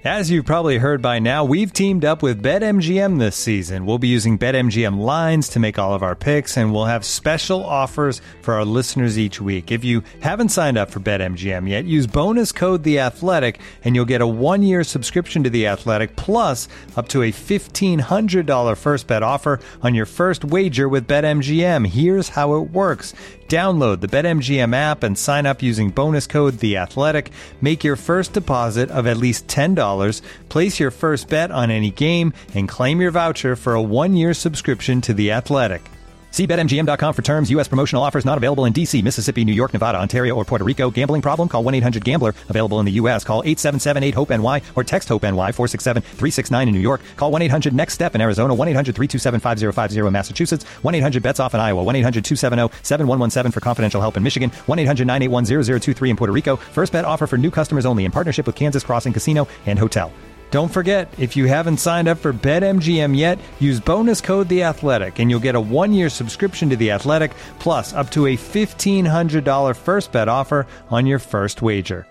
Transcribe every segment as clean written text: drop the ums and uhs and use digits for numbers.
As you've probably heard by now, we've teamed up with BetMGM this season. We'll be using BetMGM lines to make all of our picks, and we'll have special offers for our listeners each week. If you haven't signed up for BetMGM yet, use bonus code The Athletic, and you'll get a 1-year subscription to The Athletic, plus up to a $1,500 first bet offer on your first wager with BetMGM. Here's how it works. Download the BetMGM app and sign up using bonus code The Athletic. Make your first deposit of at least $10. Place your first bet on any game and claim your voucher for a 1-year subscription to The Athletic. See BetMGM.com for terms. U.S. promotional offers not available in D.C., Mississippi, New York, Nevada, Ontario, or Puerto Rico. Gambling problem? Call 1-800-GAMBLER. Available in the U.S. Call 877-8-HOPE-NY or text HOPE-NY 467-369 in New York. Call 1-800-NEXT-STEP in Arizona. 1-800-327-5050 in Massachusetts. 1-800-BETS-OFF in Iowa. 1-800-270-7117 for confidential help in Michigan. 1-800-981-0023 in Puerto Rico. First bet offer for new customers only in partnership with Kansas Crossing Casino and Hotel. Don't forget, if you haven't signed up for BetMGM yet, use bonus code The Athletic, and you'll get a 1-year subscription to The Athletic, plus up to a $1,500 first bet offer on your first wager.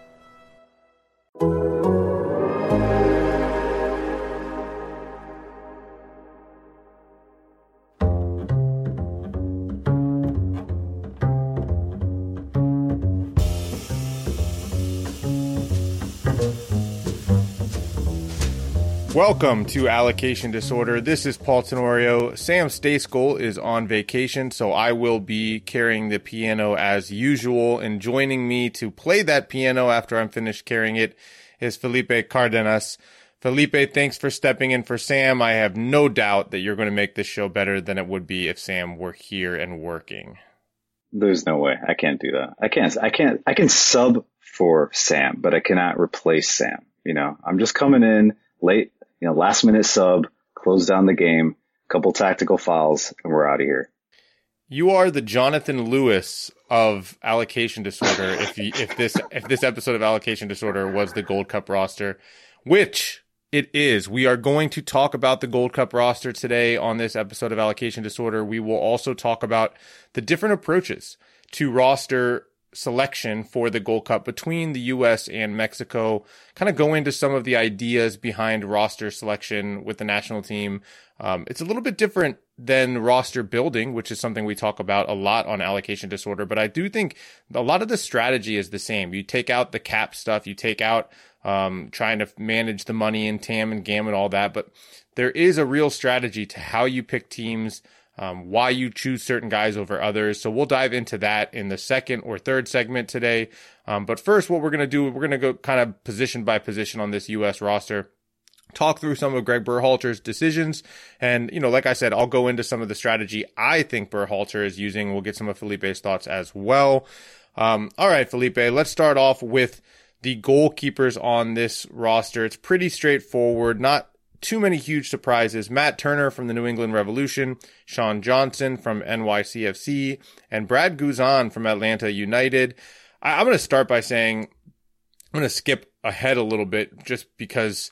Welcome to Allocation Disorder. This is Paul Tenorio. Sam Stejskal is on vacation, so I will be carrying the piano as usual. And joining me to play that piano after I'm finished carrying it is Felipe Cardenas. Felipe, thanks for stepping in for Sam. I have no doubt that you're going to make this show better than it would be if Sam were here and working. There's no way. I can't do that. I can sub for Sam, but I cannot replace Sam. You know, I'm just coming in late. Last minute sub, close down the game, couple tactical fouls, and we're out of here. You are the Jonathan Lewis of Allocation Disorder. if this episode of Allocation Disorder was the Gold Cup roster, which it is. We are going to talk about the Gold Cup roster today on this episode of Allocation Disorder. We will also talk about the different approaches to roster selection for the Gold Cup between the U.S. and Mexico, kind of go into some of the ideas behind roster selection with the national team. It's a little bit different than roster building, which is something we talk about a lot on Allocation Disorder, but I do think a lot of the strategy is the same. You take out the cap stuff, you take out trying to manage the money in TAM and GAM and all that, but there is a real strategy to how you pick teams, why you choose certain guys over others. So we'll dive into that in the second or third segment today. But first, what we're going to do, we're going to go kind of position by position on this U.S. roster, talk through some of Greg Berhalter's decisions. And, like I said, I'll go into some of the strategy I think Berhalter is using. We'll get some of Felipe's thoughts as well. All right, Felipe, let's start off with the goalkeepers on this roster. It's pretty straightforward, not too many huge surprises. Matt Turner from the New England Revolution, Sean Johnson from NYCFC, and Brad Guzan from Atlanta United. I'm going to start by saying I'm going to skip ahead a little bit just because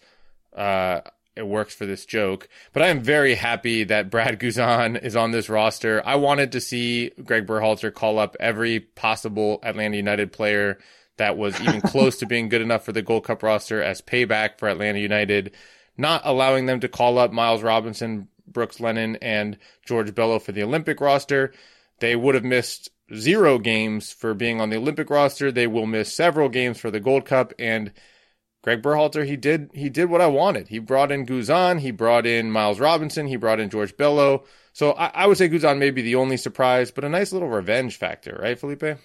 it works for this joke. But I am very happy that Brad Guzan is on this roster. I wanted to see Greg Berhalter call up every possible Atlanta United player that was even close to being good enough for the Gold Cup roster as payback for Atlanta United, not allowing them to call up Miles Robinson, Brooks Lennon, and George Bello for the Olympic roster. They would have missed 0 games for being on the Olympic roster. They will miss several games for the Gold Cup. And Greg Berhalter, he did what I wanted. He brought in Guzan, he brought in Miles Robinson, he brought in George Bello. So I would say Guzan may be the only surprise, but a nice little revenge factor, right, Felipe?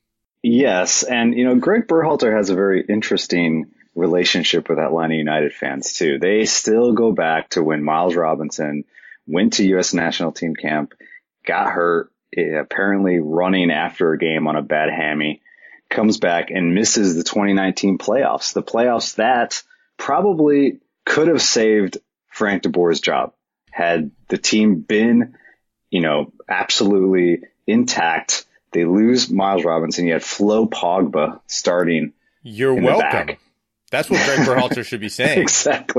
Yes, and Greg Berhalter has a very interesting relationship with Atlanta United fans too. They still go back to when Miles Robinson went to U.S. national team camp, got hurt, apparently running after a game on a bad hammy, comes back and misses the 2019 playoffs. The playoffs that probably could have saved Frank de Boer's job had the team been, absolutely intact. They lose Miles Robinson. You had Flo Pogba starting. You're welcome. That's what Greg Berhalter should be saying. Exactly.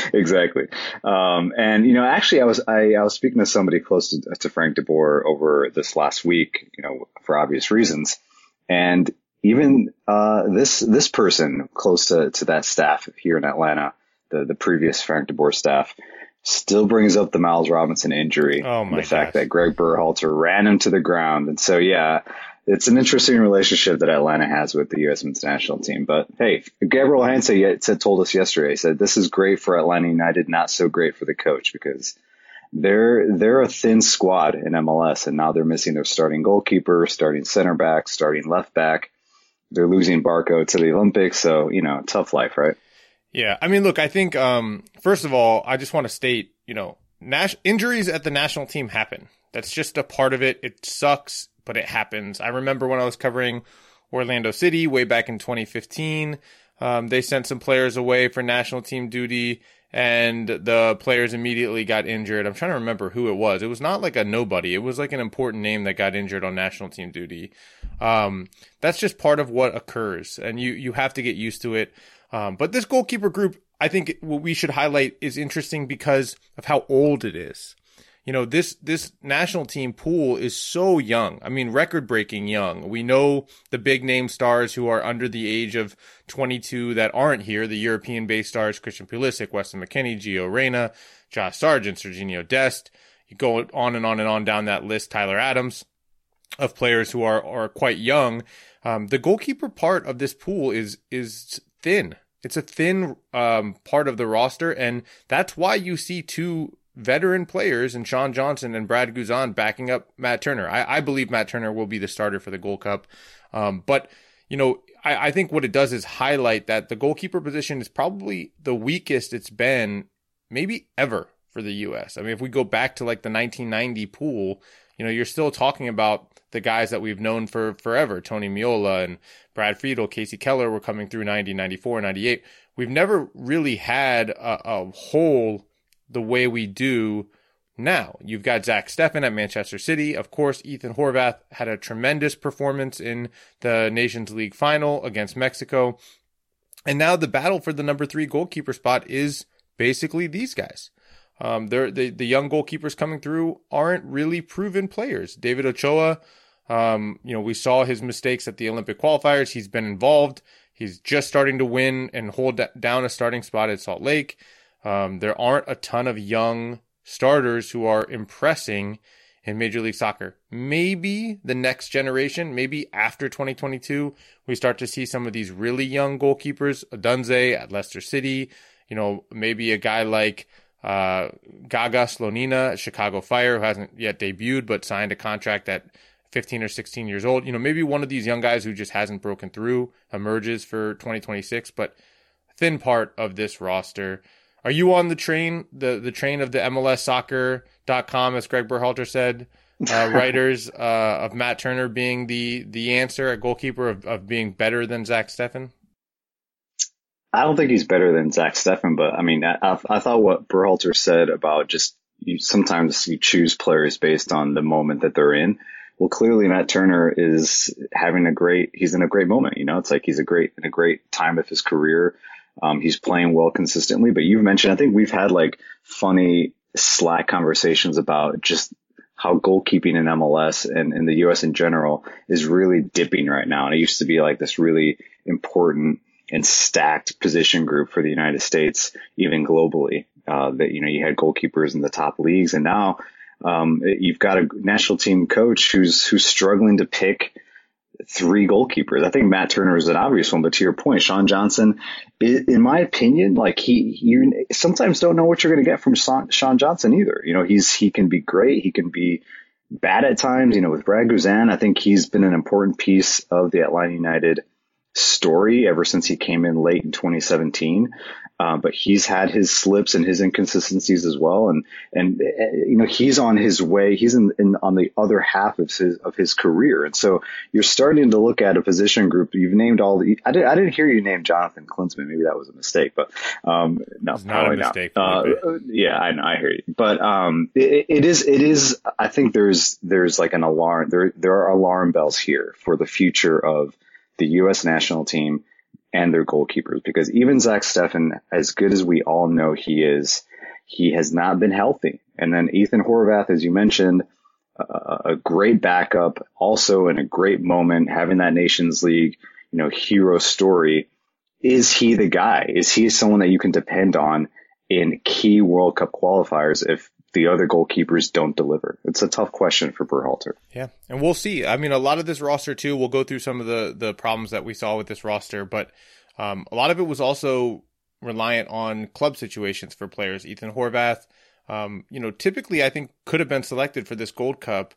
And actually, I was speaking to somebody close to Frank de Boer over this last week, for obvious reasons, and even this person close to that staff here in Atlanta the previous Frank DeBoer staff, still brings up the Miles Robinson injury. Oh my The fact gosh. that Greg Berhalter ran him to the ground. And so, yeah, it's an interesting relationship that Atlanta has with the U.S. men's national team. But hey, Gabriel Heinze told us yesterday, he said, this is great for Atlanta United, not so great for the coach, because they're a thin squad in MLS, and now they're missing their starting goalkeeper, starting center back, starting left back. They're losing Barco to the Olympics. So, tough life, right? Yeah, I mean, look, I think, first of all, I just want to state, injuries at the national team happen. That's just a part of it. It sucks, but it happens. I remember when I was covering Orlando City way back in 2015, they sent some players away for national team duty, and the players immediately got injured. I'm trying to remember who it was. It was not like a nobody. It was like an important name that got injured on national team duty. That's just part of what occurs, and you have to get used to it. But this goalkeeper group, I think what we should highlight is interesting because of how old it is. This national team pool is so young. I mean, record-breaking young. We know the big name stars who are under the age of 22 that aren't here. The European-based stars, Christian Pulisic, Weston McKennie, Gio Reyna, Josh Sargent, Serginho Dest. You go on and on and on down that list. Tyler Adams, of players who are quite young. The goalkeeper part of this pool is thin. It's a thin part of the roster, and that's why you see two veteran players in Sean Johnson and Brad Guzan backing up Matt Turner. I believe Matt Turner will be the starter for the Gold Cup. But I think what it does is highlight that the goalkeeper position is probably the weakest it's been maybe ever for the U.S. I mean, if we go back to like the 1990 pool, you're still talking about the guys that we've known for forever. Tony Meola and Brad Friedel, Casey Keller were coming through 90, 94, 98. We've never really had a hole the way we do now. You've got Zach Steffen at Manchester City. Of course, Ethan Horvath had a tremendous performance in the Nations League final against Mexico. And now the battle for the number 3 goalkeeper spot is basically these guys. The young goalkeepers coming through aren't really proven players. David Ochoa, we saw his mistakes at the Olympic qualifiers. He's been involved. He's just starting to win and hold down a starting spot at Salt Lake. There aren't a ton of young starters who are impressing in Major League Soccer. Maybe the next generation, maybe after 2022, we start to see some of these really young goalkeepers. Adunze at Leicester City, maybe a guy like Gaga Slonina at Chicago Fire, who hasn't yet debuted but signed a contract at 15 or 16 years old. Maybe one of these young guys who just hasn't broken through emerges for 2026, but thin part of this roster. Are you on the train, the train of the MLSsoccer.com, as Greg Berhalter said, writers of Matt Turner being the answer, a goalkeeper of being better than Zach Steffen? I don't think he's better than Zach Steffen, but I mean, I thought what Berhalter said about just sometimes you choose players based on the moment that they're in. Well, clearly Matt Turner is he's in a great moment. It's like he's in a great time of his career. He's playing well consistently, but you've mentioned, I think we've had like funny Slack conversations about just how goalkeeping in MLS and in the US in general is really dipping right now. And it used to be like this really important and stacked position group for the United States, even globally, that, you had goalkeepers in the top leagues. And now, you've got a national team coach who's struggling to pick 3 goalkeepers. I think Matt Turner is an obvious one, but to your point, Sean Johnson, in my opinion, like you sometimes don't know what you're going to get from Sean Johnson either. He can be great. He can be bad at times. With Brad Guzan, I think he's been an important piece of the Atlanta United story ever since he came in late in 2017. But he's had his slips and his inconsistencies as well. And he's on his way. He's on the other half of his career. And so you're starting to look at a position group. You've named I didn't hear you name Jonathan Klinsmann. Maybe that was a mistake, but, no, it's not a mistake. Yeah, I know. I hear you. But, it is, I think there's like an alarm. There are alarm bells here for the future of the U.S. national team and their goalkeepers, because even Zach Steffen, as good as we all know he is, he has not been healthy. And then Ethan Horvath, as you mentioned, a great backup, also in a great moment, having that Nations League, hero story. is he the guy? Is he someone that you can depend on in key World Cup qualifiers if the other goalkeepers don't deliver? It's a tough question for Berhalter. Yeah, and we'll see. I mean, a lot of this roster too, we'll go through some of the problems that we saw with this roster, but a lot of it was also reliant on club situations for players. Ethan Horvath, typically I think could have been selected for this Gold Cup.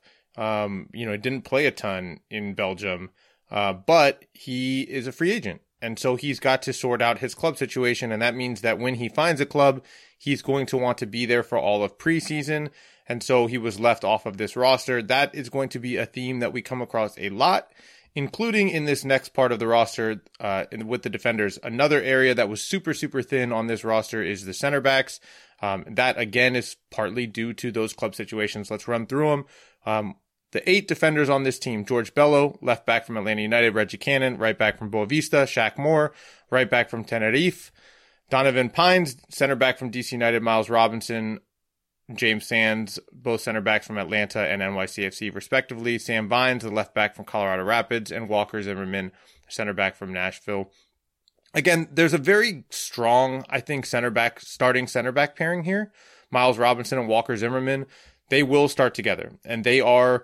Didn't play a ton in Belgium, but he is a free agent. And so he's got to sort out his club situation. And that means that when he finds a club, he's going to want to be there for all of preseason. And so he was left off of this roster. That is going to be a theme that we come across a lot, including in this next part of the roster with the defenders. Another area that was super, super thin on this roster is the center backs. That, again, is partly due to those club situations. Let's run through them. The 8 defenders on this team: George Bello, left back from Atlanta United; Reggie Cannon, right back from Boavista; Shaq Moore, right back from Tenerife; Donovan Pines, center back from DC United; Miles Robinson, James Sands, both center backs from Atlanta and NYCFC respectively; Sam Vines, the left back from Colorado Rapids; and Walker Zimmerman, center back from Nashville. Again, there's a very strong, I think, starting center back pairing here. Miles Robinson and Walker Zimmerman, they will start together, and they are,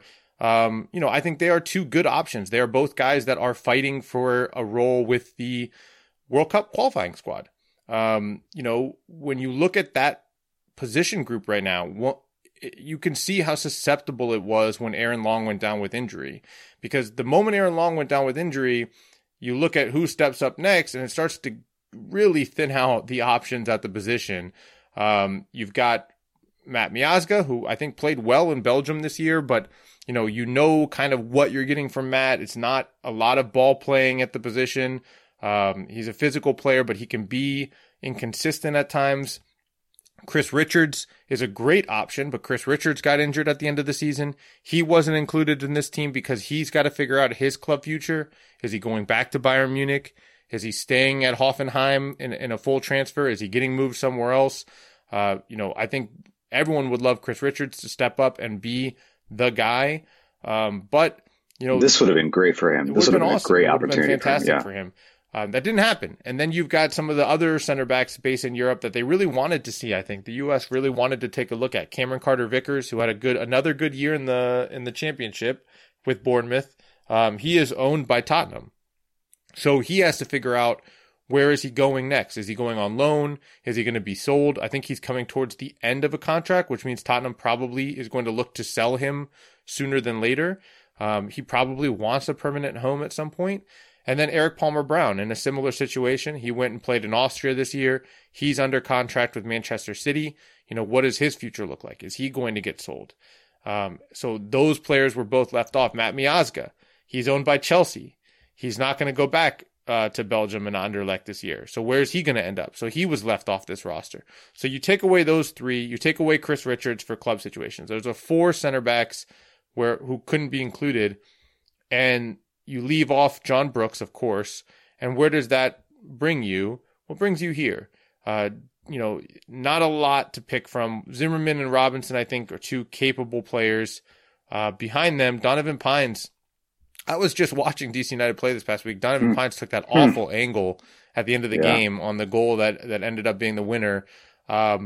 I think they are 2 good options. They are both guys that are fighting for a role with the World Cup qualifying squad. When you look at that position group right now, you can see how susceptible it was when Aaron Long went down with injury, because the moment Aaron Long went down with injury, you look at who steps up next, and it starts to really thin out the options at the position. You've got Matt Miazga, who I think played well in Belgium this year, but kind of what you're getting from Matt. It's not a lot of ball playing at the position. He's a physical player, but he can be inconsistent at times. Chris Richards is a great option, but Chris Richards got injured at the end of the season. He wasn't included in this team because he's got to figure out his club future. Is he going back to Bayern Munich? Is he staying at Hoffenheim in a full transfer? Is he getting moved somewhere else? I think everyone would love Chris Richards to step up and be the guy. But this would have been great for him. This would have been awesome. A great opportunity. Fantastic for him. That didn't happen. And then you've got some of the other center backs based in Europe that they really wanted to see. I think the U.S. really wanted to take a look at. Cameron Carter-Vickers, who had another good year in the championship with Bournemouth. He is owned by Tottenham, so he has to figure out, where is he going next? Is he going on loan? Is he going to be sold? I think he's coming towards the end of a contract, which means Tottenham probably is going to look to sell him sooner than later. He probably wants a permanent home at some point. And then Eric Palmer-Brown, in a similar situation. He went and played in Austria this year. He's under contract with Manchester City. What does his future look like? Is he going to get sold? So those players were both left off. Matt Miazga, he's owned by Chelsea. He's not going to go back to Belgium and Anderlecht this year. So where's he going to end up? So he was left off this roster. So you take away those 3, you take away Chris Richards for club situations. There's 4 center backs who couldn't be included, and you leave off John Brooks, of course. And where does that bring you? What brings you here? Not a lot to pick from. Zimmerman and Robinson, I think, are 2 capable players. Behind them, Donovan Pines. I was just watching DC United play this past week. Donovan Pines took that awful angle at the end of the game on the goal that ended up being the winner. A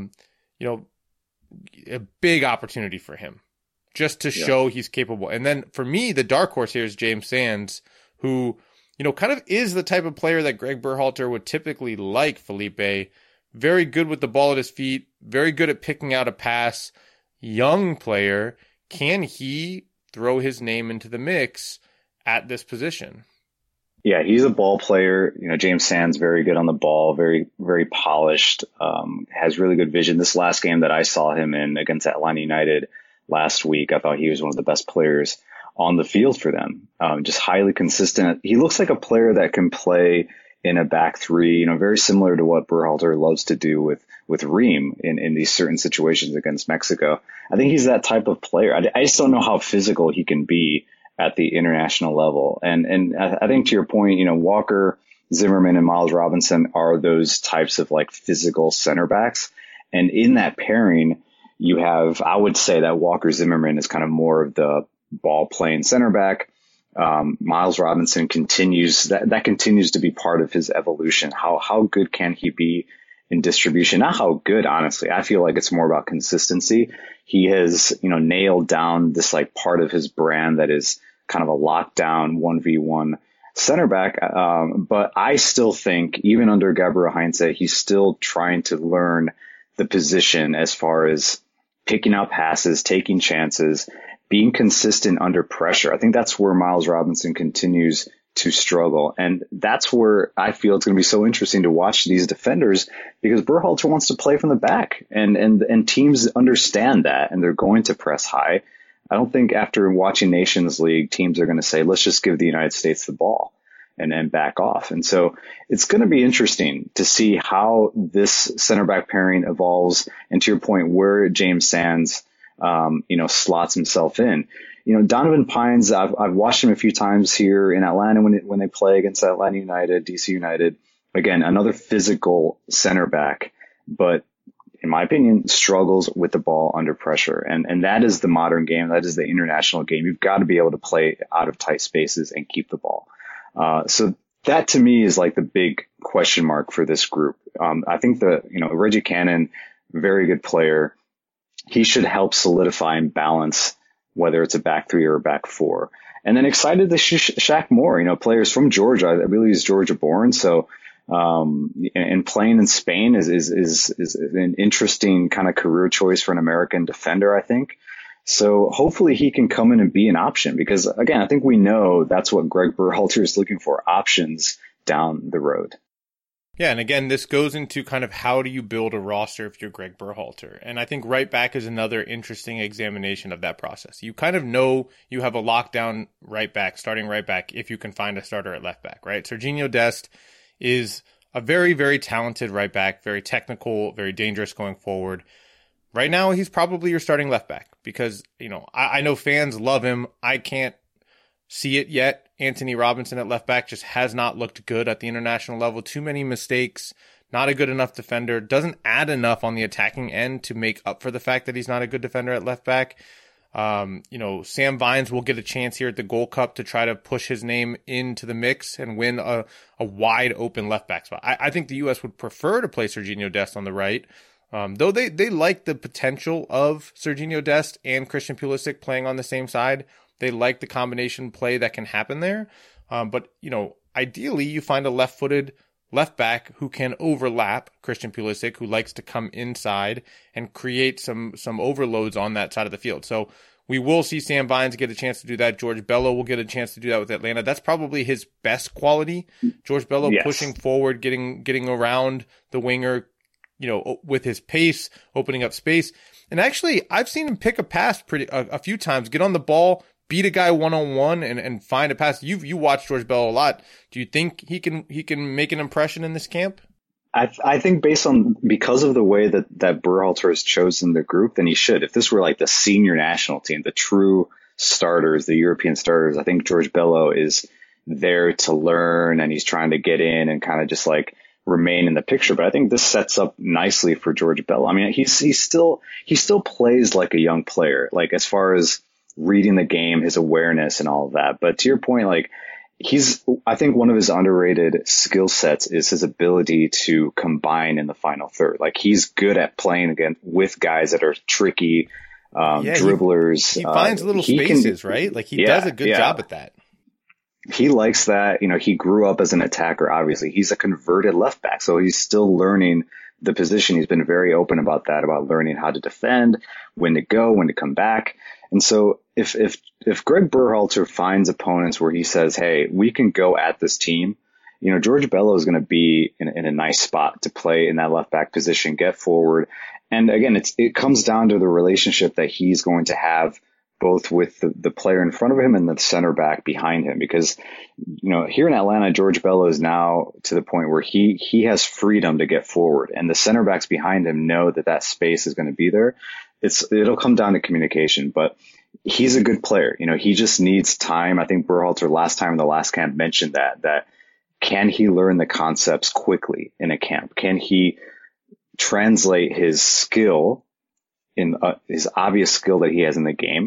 big opportunity for him just to show he's capable. And then for me, the dark horse here is James Sands, who, kind of is the type of player that Greg Berhalter would typically like. Felipe, very good with the ball at his feet, very good at picking out a pass, young player. Can he throw his name into the mix at this position? Yeah, he's a ball player. James Sands, very good on the ball, very, very polished, has really good vision. This last game that I saw him in against Atlanta United last week, I thought he was one of the best players on the field for them. Just highly consistent. He looks like a player that can play in a back 3, very similar to what Berhalter loves to do with Ream in these certain situations against Mexico. I think he's that type of player. I just don't know how physical he can be at the international level. And I think to your point, Walker, Zimmerman, and Miles Robinson are those types of physical center backs. And in that pairing, I would say that Walker Zimmerman is kind of more of the ball playing center back. Miles Robinson continues to be part of his evolution. How good can he be in distribution? Not how good, honestly. I feel like it's more about consistency. He has, nailed down this like part of his brand that is kind of a lockdown 1v1 center back. But I still think even under Gabriel Heinze, he's still trying to learn the position as far as picking out passes, taking chances, being consistent under pressure. I think that's where Miles Robinson continues to struggle. And that's where I feel it's going to be so interesting to watch these defenders, because Berhalter wants to play from the back, and teams understand that, and they're going to press high. I don't think after watching Nations League, teams are going to say, let's just give the United States the ball and back off. And so it's going to be interesting to see how this center back pairing evolves. And to your point, where James Sands, slots himself in. Donovan Pines, I've watched him a few times here in Atlanta when they play against Atlanta United, DC United. Again, another physical center back, but in my opinion, struggles with the ball under pressure. And that is the modern game. That is the international game. You've got to be able to play out of tight spaces and keep the ball. So that to me is like the big question mark for this group. I think Reggie Cannon, very good player. He should help solidify and balance whether it's a back three or a back four. And then excited to Shaq Moore, players from Georgia. I believe he's Georgia born. So, and playing in Spain is an interesting kind of career choice for an American defender, I think. So hopefully he can come in and be an option, because again, I think we know that's what Greg Berhalter is looking for, options down the road. Yeah, and again, this goes into kind of how do you build a roster if you're Greg Berhalter. And I think right back is another interesting examination of that process. You kind of know you have a lockdown right back, starting right back, if you can find a starter at left back, right? Serginho Dest is a very, very talented right back, very technical, very dangerous going forward. Right now, he's probably your starting left back because, I know fans love him. I can't see it yet. Anthony Robinson at left back just has not looked good at the international level. Too many mistakes, not a good enough defender, doesn't add enough on the attacking end to make up for the fact that he's not a good defender at left back. Sam Vines will get a chance here at the Gold Cup to try to push his name into the mix and win a wide open left back spot. I think the U.S. would prefer to play Serginho Dest on the right, though they like the potential of Serginho Dest and Christian Pulisic playing on the same side. They like the combination play that can happen there. But ideally you find a left-footed left back who can overlap Christian Pulisic, who likes to come inside and create some overloads on that side of the field. So we will see Sam Vines get a chance to do that. George Bello will get a chance to do that with Atlanta. That's probably his best quality. George Bello pushing forward, getting around the winger, with his pace, opening up space. And actually, I've seen him pick a pass a few times, get on the ball, beat a guy one-on-one and find a pass. You watched George Bello a lot. Do you think he can make an impression in this camp? I think because of the way that Berhalter has chosen the group, then he should. If this were like the senior national team, the true starters, the European starters, I think George Bello is there to learn, and he's trying to get in and kind of just like remain in the picture. But I think this sets up nicely for George Bello. I mean, he still plays like a young player, like as far as reading the game, his awareness and all of that. But to your point, like I think one of his underrated skill sets is his ability to combine in the final third. Like he's good at playing again with guys that are tricky, dribblers. He finds little spaces, right? Like he does a good job at that. He likes that. He grew up as an attacker, obviously. He's a converted left back, so he's still learning the position. He's been very open about that, about learning how to defend, when to go, when to come back. And so if Greg Berhalter finds opponents where he says, hey, we can go at this team, George Bello is going to be in a nice spot to play in that left back position, get forward. And again, it comes down to the relationship that he's going to have both with the player in front of him and the center back behind him. Because, here in Atlanta, George Bello is now to the point where he has freedom to get forward, and the center backs behind him know that space is going to be there. It'll come down to communication, but he's a good player. He just needs time. I think Berhalter last time in the last camp mentioned that can he learn the concepts quickly in a camp? Can he translate his skill his obvious skill that he has in the game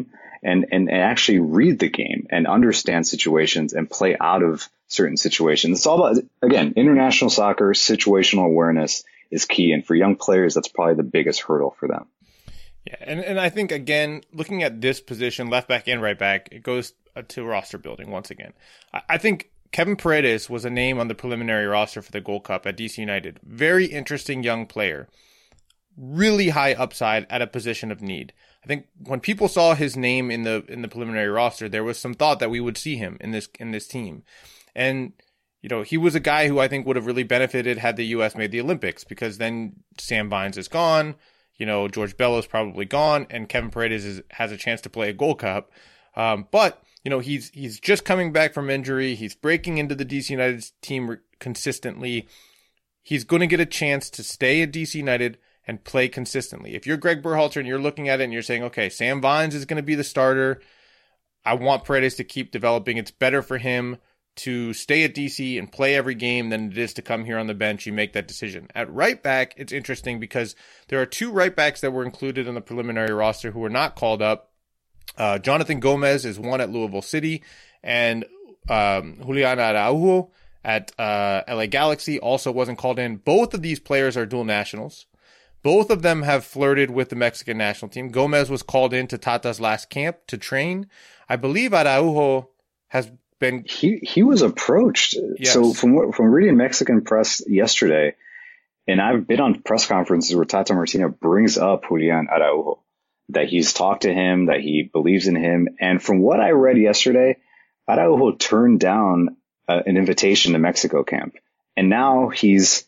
and actually read the game and understand situations and play out of certain situations. It's all about, again, international soccer, situational awareness is key. And for young players, that's probably the biggest hurdle for them. Yeah, and I think, again, looking at this position, left back and right back, it goes to roster building once again. I think Kevin Paredes was a name on the preliminary roster for the Gold Cup at DC United. Very interesting young player. Really high upside at a position of need. I think when people saw his name in the preliminary roster, there was some thought that we would see him in this team. And he was a guy who I think would have really benefited had the U.S. made the Olympics, because then Sam Vines is gone. George Bello's probably gone, and Kevin Paredes has a chance to play a Gold Cup. But he's just coming back from injury. He's breaking into the DC United team consistently. He's going to get a chance to stay at DC United and play consistently. If you're Greg Berhalter and you're looking at it and you're saying, okay, Sam Vines is going to be the starter, I want Paredes to keep developing. It's better for him to stay at DC and play every game than it is to come here on the bench. You make that decision. At right back, it's interesting because there are two right backs that were included in the preliminary roster who were not called up. Jonathan Gomez is one at Louisville City, and Julian Araujo at LA Galaxy also wasn't called in. Both of these players are dual nationals. Both of them have flirted with the Mexican national team. Gomez was called in to Tata's last camp to train. I believe Araujo has been... He was approached. Yes. So from reading Mexican press yesterday, and I've been on press conferences where Tata Martino brings up Julian Araujo, that he's talked to him, that he believes in him. And from what I read yesterday, Araujo turned down an invitation to Mexico camp. And now he's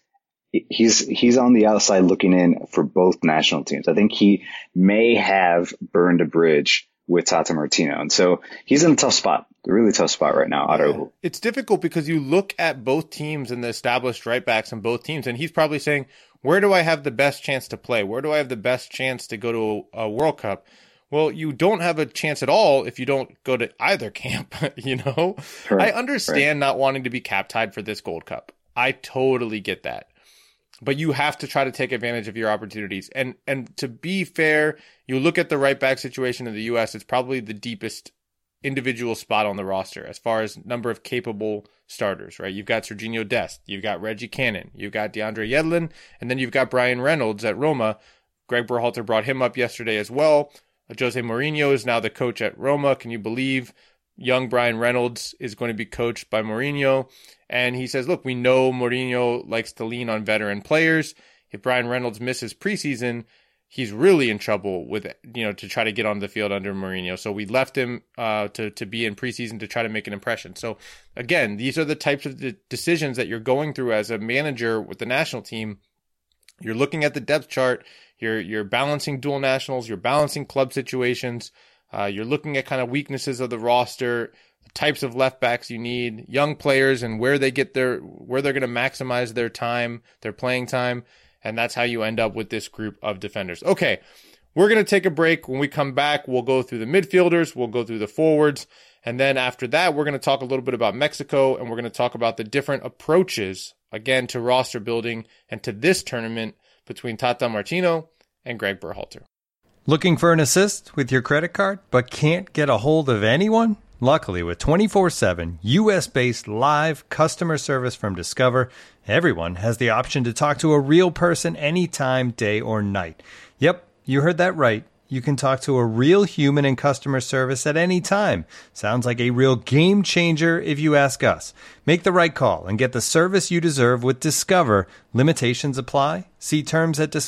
on the outside looking in for both national teams. I think he may have burned a bridge with Tata Martino. And so he's in a tough spot, a really tough spot right now, Araujo. It's difficult because you look at both teams and the established right backs in both teams, and he's probably saying, where do I have the best chance to play? Where do I have the best chance to go to a World Cup? Well, you don't have a chance at all if you don't go to either camp, Right, I understand not wanting to be cap tied for this Gold Cup. I totally get that. But you have to try to take advantage of your opportunities. And to be fair, you look at the right back situation in the U.S., it's probably the deepest individual spot on the roster as far as number of capable starters, right? You've got Serginho Dest, you've got Reggie Cannon, you've got DeAndre Yedlin, and then you've got Brian Reynolds at Roma. Greg Berhalter brought him up yesterday as well. Jose Mourinho is now the coach at Roma. Can you believe young Brian Reynolds is going to be coached by Mourinho? And he says, look, we know Mourinho likes to lean on veteran players. If Brian Reynolds misses preseason, he's really in trouble with, to try to get on the field under Mourinho. So we left him to be in preseason to try to make an impression. So again, these are the types of decisions that you're going through as a manager with the national team. You're looking at the depth chart. You're balancing dual nationals. You're balancing club situations. You're looking at kind of weaknesses of the roster, the types of left backs you need, young players, and where they're going to maximize their time, their playing time. And that's how you end up with this group of defenders. Okay, we're going to take a break. When we come back, we'll go through the midfielders, we'll go through the forwards, and then after that, we're going to talk a little bit about Mexico, and we're going to talk about the different approaches, again, to roster building and to this tournament between Tata Martino and Greg Berhalter. Looking for an assist with your credit card, but can't get a hold of anyone? Luckily, with 24/7 U.S.-based live customer service from Discover, everyone has the option to talk to a real person anytime, day or night. Yep, you heard that right. You can talk to a real human in customer service at any time. Sounds like a real game changer if you ask us. Make the right call and get the service you deserve with Discover. Limitations apply. See terms at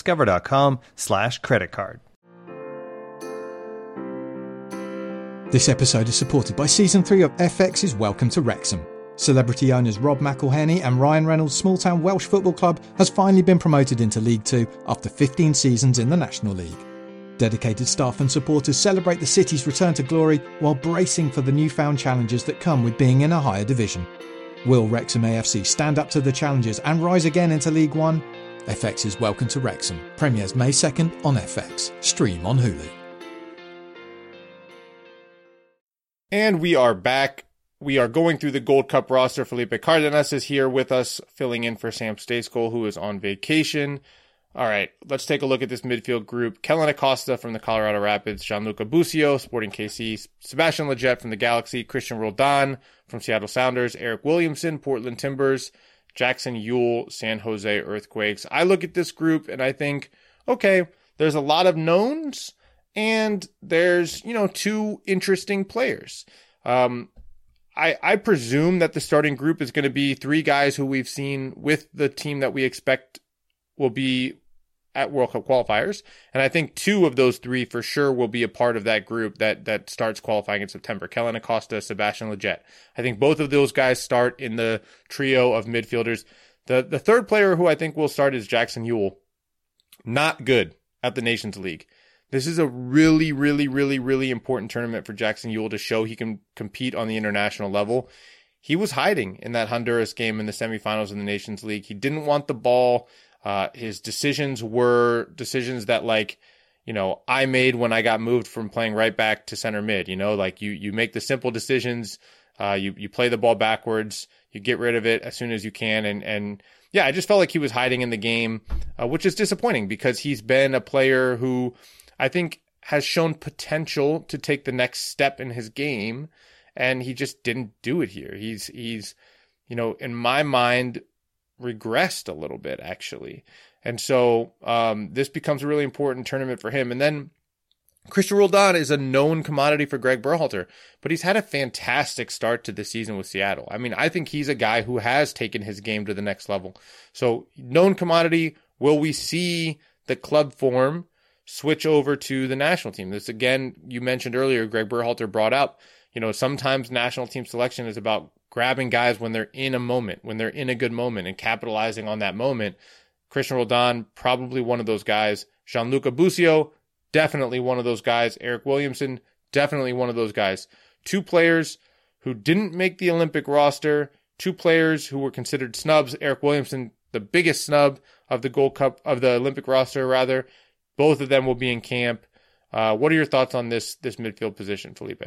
discover.com/creditcard. This episode is supported by Season 3 of FX's Welcome to Wrexham. Celebrity owners Rob McElhenney and Ryan Reynolds' small-town Welsh football club has finally been promoted into League 2 after 15 seasons in the National League. Dedicated staff and supporters celebrate the city's return to glory while bracing for the newfound challenges that come with being in a higher division. Will Wrexham AFC stand up to the challenges and rise again into League 1? FX's Welcome to Wrexham premieres May 2nd on FX. Stream on Hulu. And we are back. We are going through the Gold Cup roster. Felipe Cardenas is here with us, filling in for Sam Stejskal, who is on vacation. All right, let's take a look at this midfield group. Kellen Acosta from the Colorado Rapids, Gianluca Busio, Sporting KC, Sebastian Lletget from the Galaxy, Christian Roldan from Seattle Sounders, Eric Williamson, Portland Timbers, Jackson Yueill, San Jose Earthquakes. I look at this group and I think, okay, there's a lot of knowns and there's, two interesting players. I presume that the starting group is going to be three guys who we've seen with the team that we expect will be at World Cup qualifiers. And I think two of those three for sure will be a part of that group that starts qualifying in September. Kellen Acosta, Sebastian Lletget. I think both of those guys start in the trio of midfielders. The third player who I think will start is Jackson Yueill. Not good at the Nations League. This is a really, really, really, really important tournament for Jackson Yueill to show he can compete on the international level. He was hiding in that Honduras game in the semifinals in the Nations League. He didn't want the ball. His decisions were decisions that I made when I got moved from playing right back to center mid, you make the simple decisions. You play the ball backwards, you get rid of it as soon as you can. And yeah, I just felt like he was hiding in the game, which is disappointing because he's been a player who I think has shown potential to take the next step in his game. And he just didn't do it here. He's in my mind, regressed a little bit actually. And so this becomes a really important tournament for him. And then Christian Roldan is a known commodity for Greg Berhalter, but he's had a fantastic start to the season with Seattle. I mean, I think he's a guy who has taken his game to the next level. So known commodity, will we see the club form switch over to the national team? This again, you mentioned earlier, Greg Berhalter brought up, sometimes national team selection is about grabbing guys when they're in a moment, when they're in a good moment and capitalizing on that moment. Christian Roldan, probably one of those guys. Gianluca Busio, definitely one of those guys. Eric Williamson, definitely one of those guys. Two players who didn't make the Olympic roster, two players who were considered snubs. Eric Williamson, the biggest snub of the Gold Cup, of the Olympic roster rather. Both of them will be in camp. What are your thoughts on this midfield position, Felipe?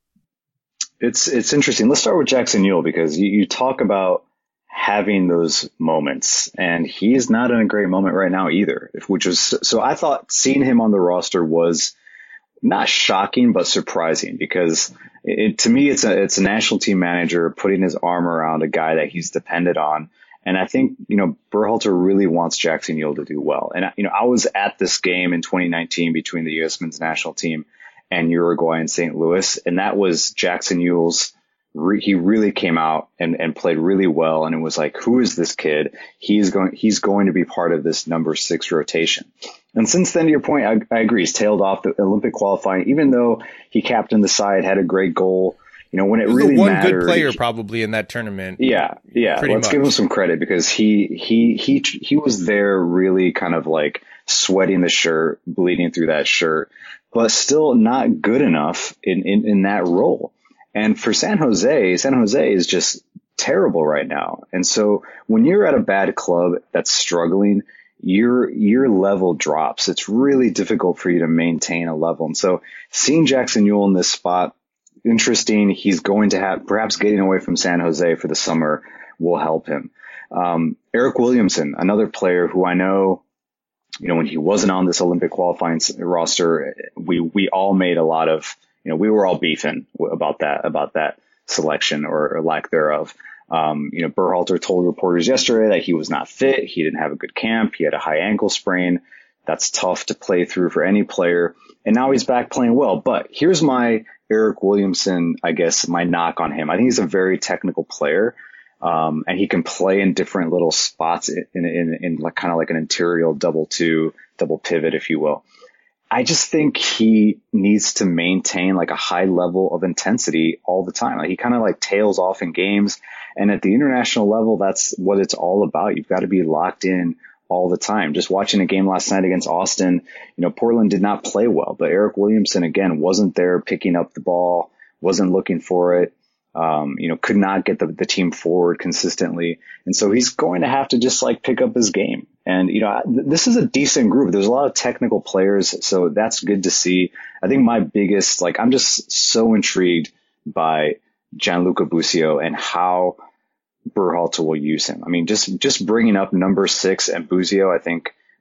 It's interesting. Let's start with Jackson Yueill because you talk about having those moments, and he's not in a great moment right now either. So I thought seeing him on the roster was not shocking but surprising because to me it's a national team manager putting his arm around a guy that he's dependent on, and I think Berhalter really wants Jackson Yueill to do well. And I was at this game in 2019 between the U.S. men's national team and Uruguay and St. Louis. And that was Jackson Yueill's. He really came out and played really well. And it was like, who is this kid? He's going to be part of this number 6 rotation. And since then, to your point, I agree. He's tailed off the Olympic qualifying, even though he captained the side, had a great goal. When it really one mattered, good player probably in that tournament. Yeah. Let's give him some credit because he was there really kind of like sweating the shirt, bleeding through that shirt, but still not good enough in that role. And for San Jose is just terrible right now. And so when you're at a bad club that's struggling, your level drops. It's really difficult for you to maintain a level. And so seeing Jackson Yueill in this spot, interesting. He's going to have, perhaps getting away from San Jose for the summer will help him. Eric Williamson, another player who I know, when he wasn't on this Olympic qualifying roster, we all made a lot of, we were all beefing about that selection or lack thereof. Berhalter told reporters yesterday that he was not fit. He didn't have a good camp. He had a high ankle sprain. That's tough to play through for any player. And now he's back playing well. But here's my Eric Williamson, I guess, my knock on him. I think he's a very technical player. And he can play in different little spots in like kind of like an interior double pivot, if you will. I just think he needs to maintain like a high level of intensity all the time. Like he kind of like tails off in games, and at the international level, that's what it's all about. You've got to be locked in all the time. Just watching a game last night against Austin, Portland did not play well, but Eric Williamson again wasn't there picking up the ball, wasn't looking for it. Could not get the team forward consistently. And so he's going to have to just like pick up his game. And, this is a decent group. There's a lot of technical players. So that's good to see. I think my biggest, I'm just so intrigued by Gianluca Busio and how Berhalter will use him. I mean, just bringing up number 6 and Busio, I think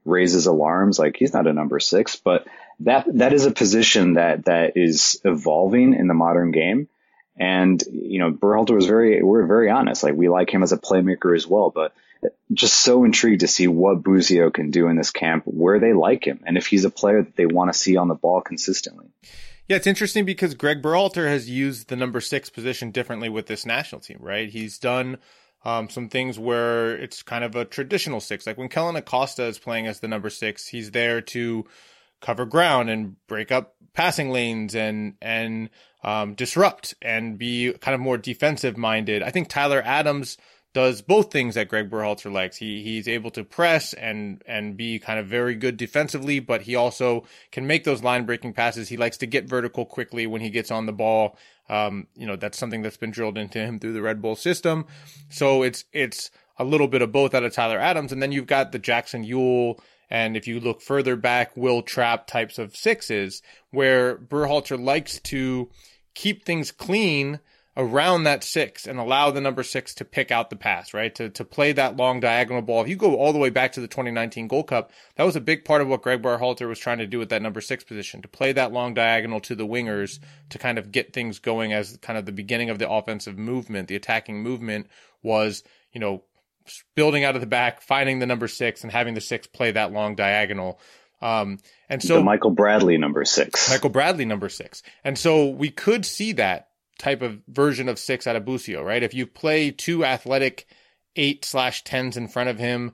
raises alarms. Like, he's not a number 6, but that is a position that is evolving in the modern game. And, Berhalter we're very honest. Like, we like him as a playmaker as well, but just so intrigued to see what Busio can do in this camp, where they like him, and if he's a player that they want to see on the ball consistently. Yeah, it's interesting because Greg Berhalter has used the number 6 position differently with this national team, right? He's done some things where it's kind of a traditional 6. Like when Kellyn Acosta is playing as the number 6, he's there to cover ground and break up passing lanes and disrupt and be kind of more defensive minded. I think Tyler Adams does both things that Greg Berhalter likes. He's able to press and be kind of very good defensively, but he also can make those line breaking passes. He likes to get vertical quickly when he gets on the ball. That's something that's been drilled into him through the Red Bull system. So it's a little bit of both out of Tyler Adams. And then you've got the Jackson Ewell, and if you look further back, Will Trapp types of 6s, where Berhalter likes to keep things clean around that 6 and allow the number 6 to pick out the pass, right? To play that long diagonal ball. If you go all the way back to the 2019 Gold Cup, that was a big part of what Greg Berhalter was trying to do with that number 6 position, to play that long diagonal to the wingers to kind of get things going as kind of the beginning of the offensive movement. The attacking movement was, building out of the back, finding the number 6 and having the 6 play that long diagonal. And so the Michael Bradley number 6. And so we could see that type of version of 6 out of Busio, right? If you play 2 athletic 8/10s in front of him,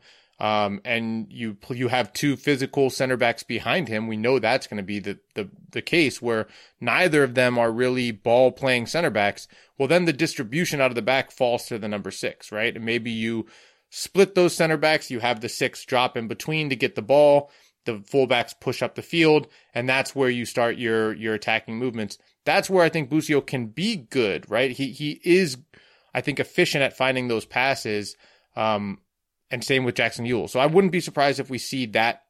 and you have 2 physical center backs behind him, we know that's going to be the case where neither of them are really ball playing center backs. Well, then the distribution out of the back falls to the number 6, right? And maybe you split those center backs, you have the 6 drop in between to get the ball, the fullbacks push up the field, and that's where you start your attacking movements. That's where I think Busio can be good, right? He is, I think, efficient at finding those passes, and same with Jackson Ewell. So I wouldn't be surprised if we see that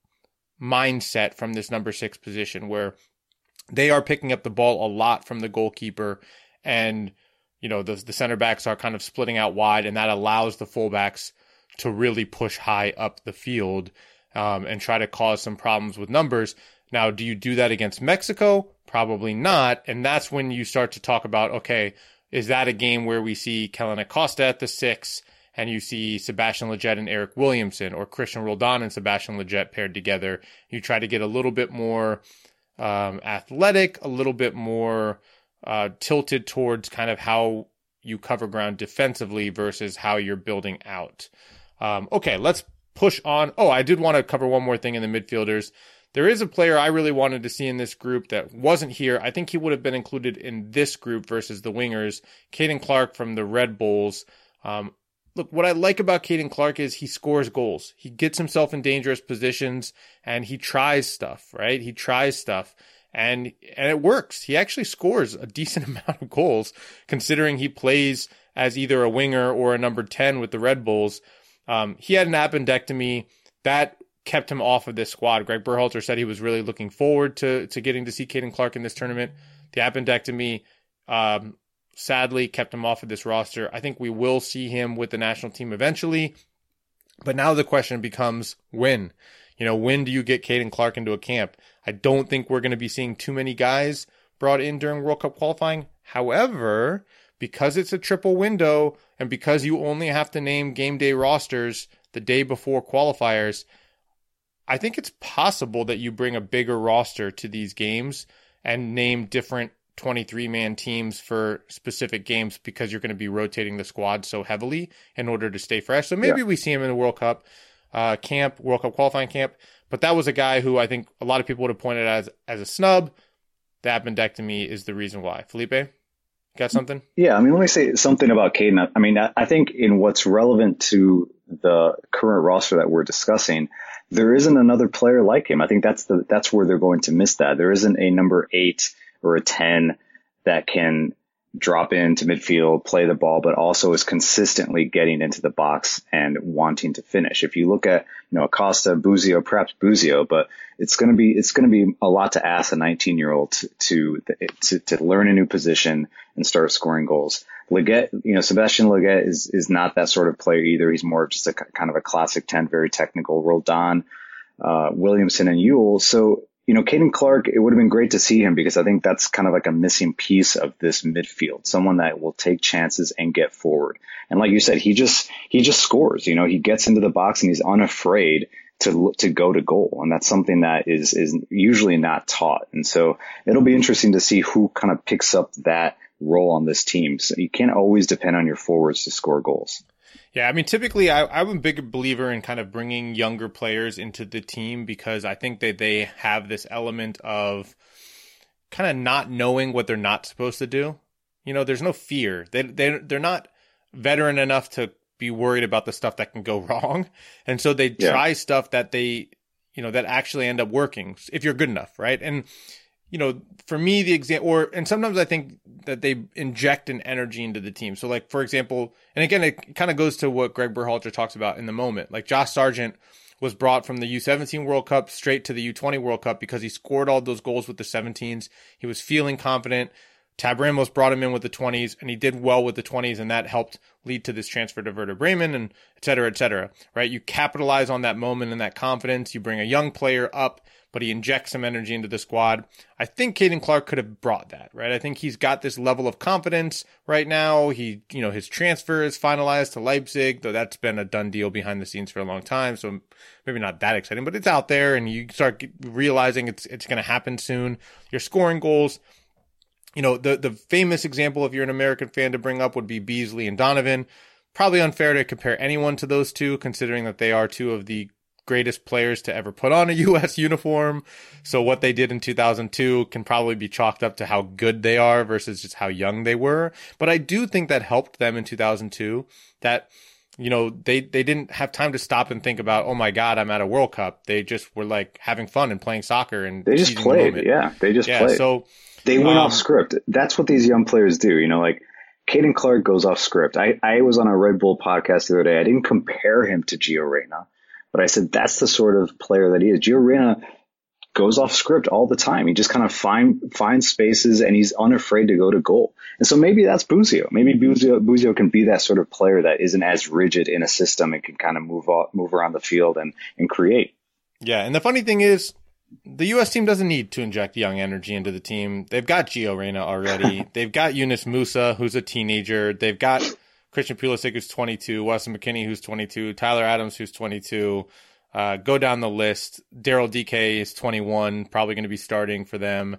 mindset from this number 6 position where they are picking up the ball a lot from the goalkeeper, and the center backs are kind of splitting out wide, and that allows the fullbacks to really push high up the field and try to cause some problems with numbers. Now, do you do that against Mexico? Probably not. And that's when you start to talk about, okay, is that a game where we see Kellyn Acosta at the 6 and you see Sebastian Lletget and Eric Williamson, or Christian Roldan and Sebastian Lletget paired together? You try to get a little bit more athletic, a little bit more tilted towards kind of how you cover ground defensively versus how you're building out. Okay, let's push on. Oh, I did want to cover one more thing in the midfielders. There is a player I really wanted to see in this group that wasn't here. I think he would have been included in this group versus the wingers. Caden Clark from the Red Bulls. Look, what I like about Caden Clark is he scores goals. He gets himself in dangerous positions and he tries stuff, right? He tries stuff and it works. He actually scores a decent amount of goals considering he plays as either a winger or a number 10 with the Red Bulls. He had an appendectomy that kept him off of this squad. Greg Berhalter said he was really looking forward to getting to see Caden Clark in this tournament. The appendectomy sadly kept him off of this roster. I think we will see him with the national team eventually. But now the question becomes when? When do you get Caden Clark into a camp? I don't think we're going to be seeing too many guys brought in during World Cup qualifying. However, because it's a triple window and because you only have to name game day rosters the day before qualifiers, I think it's possible that you bring a bigger roster to these games and name different 23-man teams for specific games because you're going to be rotating the squad so heavily in order to stay fresh. So maybe we see him in the World Cup camp, World Cup qualifying camp. But that was a guy who I think a lot of people would have pointed as a snub. The appendectomy is the reason why. Felipe, got something? Yeah, let me say something about Caden. I think in what's relevant to the current roster that we're discussing, there isn't another player like him. I think that's where they're going to miss that. There isn't a number 8 or a 10 that can drop into midfield, play the ball, but also is consistently getting into the box and wanting to finish. If you look at, Acosta, Busio, perhaps Busio, but it's going to be a lot to ask a 19-year-old to learn a new position and start scoring goals. Lletget, Sebastian Lletget is not that sort of player either. He's more just a kind of a classic 10, very technical. Roldan, Williamson and Ewell. So, Caden Clark, it would have been great to see him because I think that's kind of like a missing piece of this midfield, someone that will take chances and get forward. And like you said, he just scores, he gets into the box and he's unafraid to go to goal. And that's something that is usually not taught. And so it'll be interesting to see who kind of picks up that role on this team. So you can't always depend on your forwards to score goals. Yeah, I mean, typically I'm a big believer in kind of bringing younger players into the team because I think that they have this element of kind of not knowing what they're not supposed to do. There's no fear. They're not veteran enough to be worried about the stuff that can go wrong. And so they try stuff that that actually end up working if you're good enough, right? And for me, the example, and sometimes I think that they inject an energy into the team. So like, for example, and again, it kind of goes to what Greg Berhalter talks about in the moment. Like Josh Sargent was brought from the U17 World Cup straight to the U20 World Cup because he scored all those goals with the 17s. He was feeling confident. Tab Ramos brought him in with the 20s and he did well with the 20s, and that helped lead to this transfer to Werder Bremen and et cetera, right? You capitalize on that moment and that confidence. You bring a young player up, but he injects some energy into the squad. I think Caden Clark could have brought that, right? I think he's got this level of confidence right now. His transfer is finalized to Leipzig, though that's been a done deal behind the scenes for a long time. So maybe not that exciting, but it's out there and you start realizing it's going to happen soon. You're scoring goals. The famous example, if you're an American fan, to bring up would be Beasley and Donovan. Probably unfair to compare anyone to those two, considering that they are two of the greatest players to ever put on a U.S. uniform. So what they did in 2002 can probably be chalked up to how good they are versus just how young they were. But I do think that helped them in 2002 that, they didn't have time to stop and think about, oh my God, I'm at a World Cup. They just were like having fun and playing soccer and they just played. They just played. So they went off script. That's what these young players do. Like Caden Clark goes off script. I was on a Red Bull podcast the other day. I didn't compare him to Gio Reyna, but I said that's the sort of player that he is. Gio Reyna goes off script all the time. He just kind of finds spaces and he's unafraid to go to goal. And so maybe that's Buzio. Maybe Buzio can be that sort of player that isn't as rigid in a system and can kind of move around the field and create. Yeah, and the funny thing is, the U.S. team doesn't need to inject young energy into the team. They've got Gio Reyna already. They've got Yunus Musa, who's a teenager. They've got Christian Pulisic, who's 22, Weston McKennie, who's 22, Tyler Adams, who's 22. Go down the list. Daryl DK is 21, probably going to be starting for them.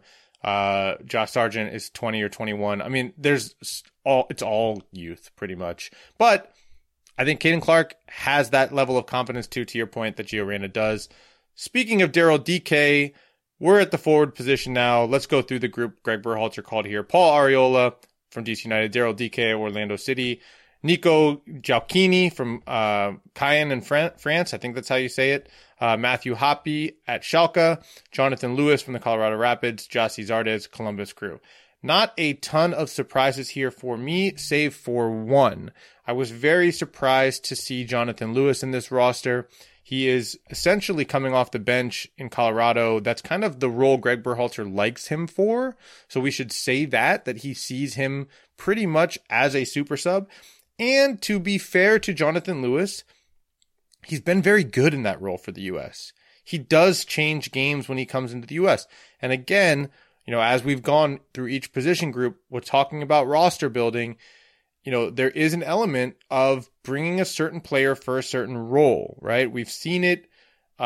Josh Sargent is 20 or 21. I mean, it's all youth pretty much. But I think Caden Clark has that level of confidence too, to your point, that Gio Reyna does. Speaking of Daryl DK, we're at the forward position now. Let's go through the group Greg Berhalter called here. Paul Arriola from DC United, Daryl DK, Orlando City, Nico Giacchini from Caen in France. I think that's how you say it. Matthew Hoppe at Schalke, Jonathan Lewis from the Colorado Rapids, Gyasi Zardes, Columbus Crew. Not a ton of surprises here for me, save for one. I was very surprised to see Jonathan Lewis in this roster. He is essentially coming off the bench in Colorado. That's kind of the role Greg Berhalter likes him for. So we should say that he sees him pretty much as a super sub. And to be fair to Jonathan Lewis, he's been very good in that role for the U.S. He does change games when he comes into the U.S. And again, as we've gone through each position group, we're talking about roster building. There is an element of bringing a certain player for a certain role, right? We've seen it. There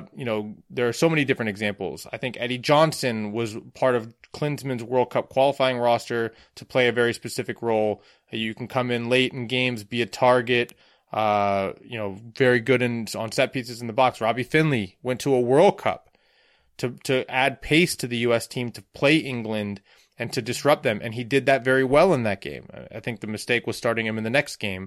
are so many different examples. I think Eddie Johnson was part of Klinsmann's World Cup qualifying roster to play a very specific role. You can come in late in games, be a target, very good on set pieces in the box. Robbie Finley went to a World Cup to add pace to the U.S. team to play England and to disrupt them. And he did that very well in that game. I think the mistake was starting him in the next game.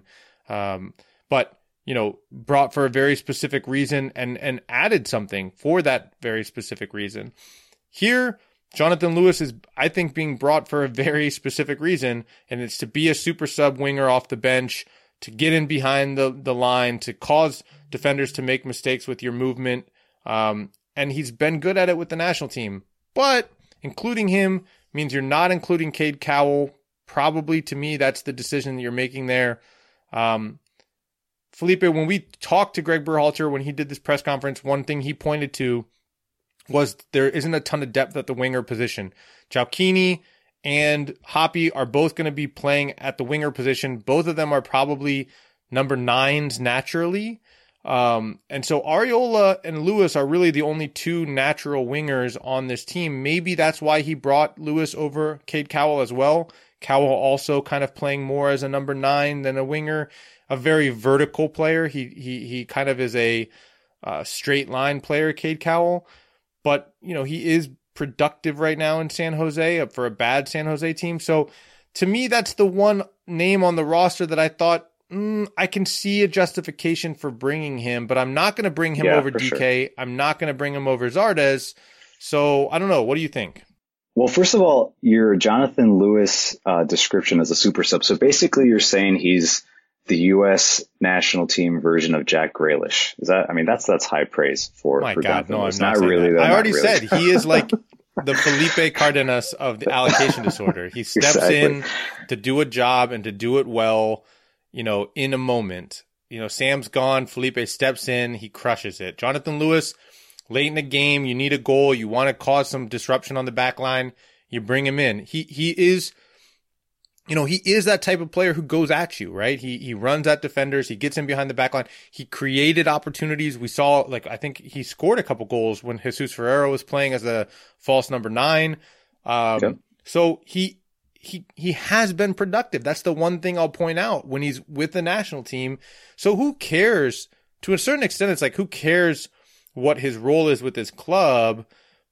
But brought for a very specific reason and added something for that very specific reason. Here, Jonathan Lewis is, I think, being brought for a very specific reason, and it's to be a super sub winger off the bench, to get in behind the line, to cause defenders to make mistakes with your movement. And he's been good at it with the national team. But including him means you're not including Cade Cowell. Probably, to me, that's the decision that you're making there. Felipe, when we talked to Greg Berhalter when he did this press conference, one thing he pointed to was there isn't a ton of depth at the winger position. Gioacchini and Hoppe are both going to be playing at the winger position. Both of them are probably number 9s naturally. And so Arriola and Lewis are really the only two natural wingers on this team. Maybe that's why he brought Lewis over Cade Cowell as well. Cowell also kind of playing more as a number 9 than a winger, a very vertical player. He kind of is a straight line player, Cade Cowell, but he is productive right now in San Jose for a bad San Jose team. So to me, that's the one name on the roster that I thought, I can see a justification for bringing him, but I'm not going to bring him over DK. Sure. I'm not going to bring him over Zardes. So I don't know. What do you think? Well, first of all, your Jonathan Lewis description as a super sub. So basically you're saying he's the U.S. national team version of Jack Grealish. Is that, that's high praise for God, Jonathan no, Lewis. I'm not really. That. I already said he is like the Felipe Cardenas of the allocation disorder. He steps in to do a job and to do it well. In a moment, Sam's gone. Felipe steps in. He crushes it. Jonathan Lewis, late in the game, you need a goal. You want to cause some disruption on the back line. You bring him in. He is that type of player who goes at you, right? He runs at defenders. He gets in behind the back line. He created opportunities. We saw, I think he scored a couple goals when Jesus Ferreira was playing as a false number 9. So he has been productive. That's the one thing I'll point out when he's with the national team. So who cares? To a certain extent, it's like, who cares what his role is with his club?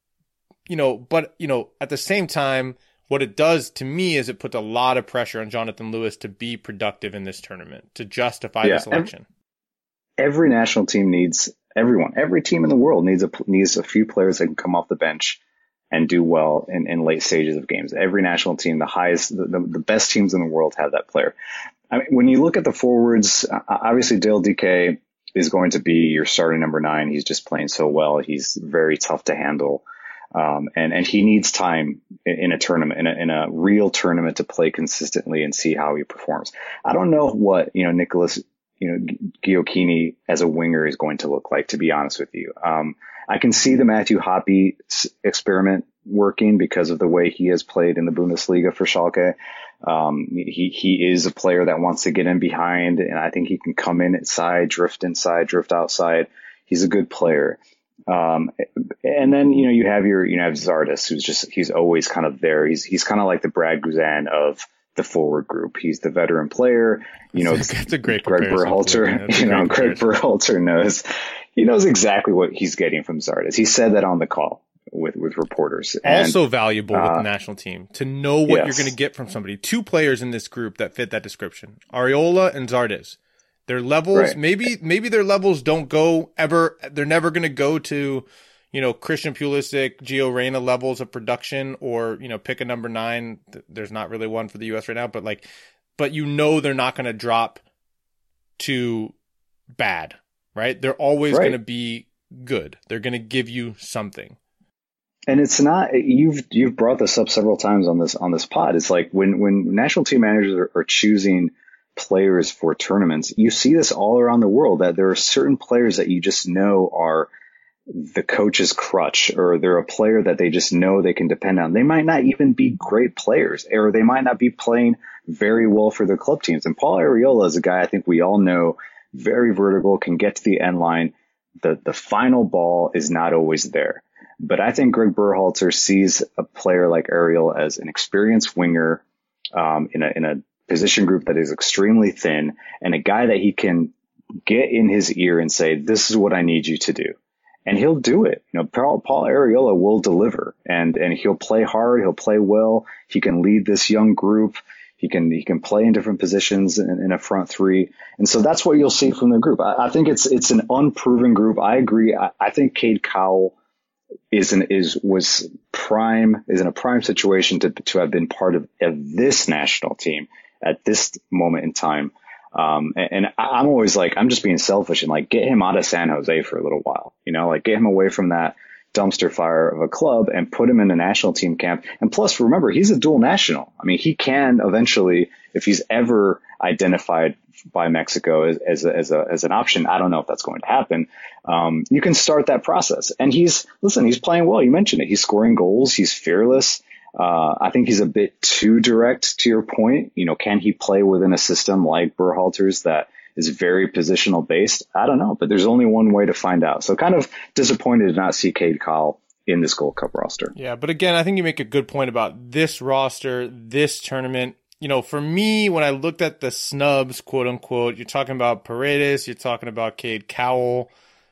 But at the same time, what it does to me is it puts a lot of pressure on Jonathan Lewis to be productive in this tournament, to justify the selection. Every national team needs everyone. Every team in the world needs a few players that can come off the bench and do well in late stages of games. Every national team, the best teams in the world have that player. When you look at the forwards, obviously Dale DK is going to be your starting number 9. He's just playing so well. He's very tough to handle. And he needs time in a tournament, in a real tournament, to play consistently and see how he performs. I don't know what, Nicholas, Gioacchini as a winger is going to look like, to be honest with you. I can see the Matthew Hoppe experiment working because of the way he has played in the Bundesliga for Schalke. He is a player that wants to get in behind, and I think he can come inside, drift outside. He's a good player. And then, you have Zardes, he's always kind of there. He's kind of like the Brad Guzan of the forward group. He's the veteran player. That's a great Greg Berhalter, Greg Berhalter knows exactly what he's getting from Zardes. He said that on the call with reporters. Also valuable with the national team to know what you're going to get from somebody. 2 players in this group that fit that description, Arriola and Zardes. Their levels, maybe their levels don't go ever. They're never going to go to, Christian Pulisic, Gio Reyna levels of production, or, pick a number 9. There's not really one for the U.S. right now, but they're not going to drop to bad, right? They're always going to be good. They're going to give you something. And it's not, you've brought this up several times on this pod. It's like when national team managers are choosing players for tournaments, you see this all around the world, that there are certain players that you just know are the coach's crutch, or they're a player that they just know they can depend on. They might not even be great players, or they might not be playing very well for their club teams. And Paul Arriola is a guy I think we all know, very vertical, can get to the end line. The final ball is not always there. But I think Greg Berhalter sees a player like Arriola as an experienced winger in a position group that is extremely thin, and a guy that he can get in his ear and say, this is what I need you to do. And he'll do it. Paul Arriola will deliver, and he'll play hard. He'll play well. He can lead this young group. He can play in different positions in a front 3. And so that's what you'll see from the group. I think it's an unproven group. I agree. I think Cade Cowell is in a prime situation to have been part of this national team at this moment in time. And I'm always like, I'm just being selfish and get him out of San Jose for a little while, get him away from that dumpster fire of a club and put him in a national team camp. And plus, remember, he's a dual national. He can eventually, if he's ever identified by Mexico as an option. I don't know if that's going to happen. You can start that process. And he's playing well. You mentioned it. He's scoring goals. He's fearless. I think he's a bit too direct to your point. Can he play within a system like Berhalter's that is very positional based? I don't know, but there's only one way to find out. So kind of disappointed to not see Cade Cowell in this Gold Cup roster. Yeah, but again, I think you make a good point about this roster, this tournament. For me, when I looked at the snubs, quote unquote, you're talking about Paredes, you're talking about Cade Cowell,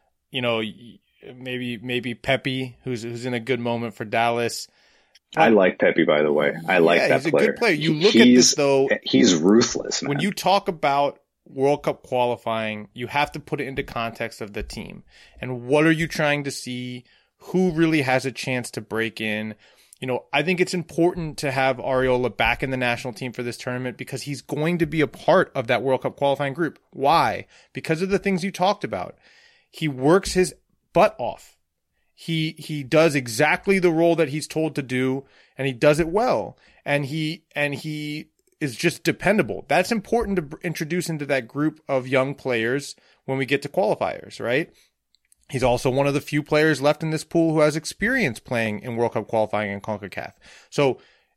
maybe Pepe, who's in a good moment for Dallas. I like Pepe, by the way. I like that player. He's a good player. You look at this, though. He's ruthless, man. When you talk about World Cup qualifying, you have to put it into context of the team. And what are you trying to see? Who really has a chance to break in? I think it's important to have Arriola back in the national team for this tournament because he's going to be a part of that World Cup qualifying group. Why? Because of the things you talked about. He works his butt off. He does exactly the role that he's told to do, and he does it well. And he is just dependable. That's important to introduce into that group of young players when we get to qualifiers, right? He's also one of the few players left in this pool who has experience playing in World Cup qualifying and CONCACAF. So,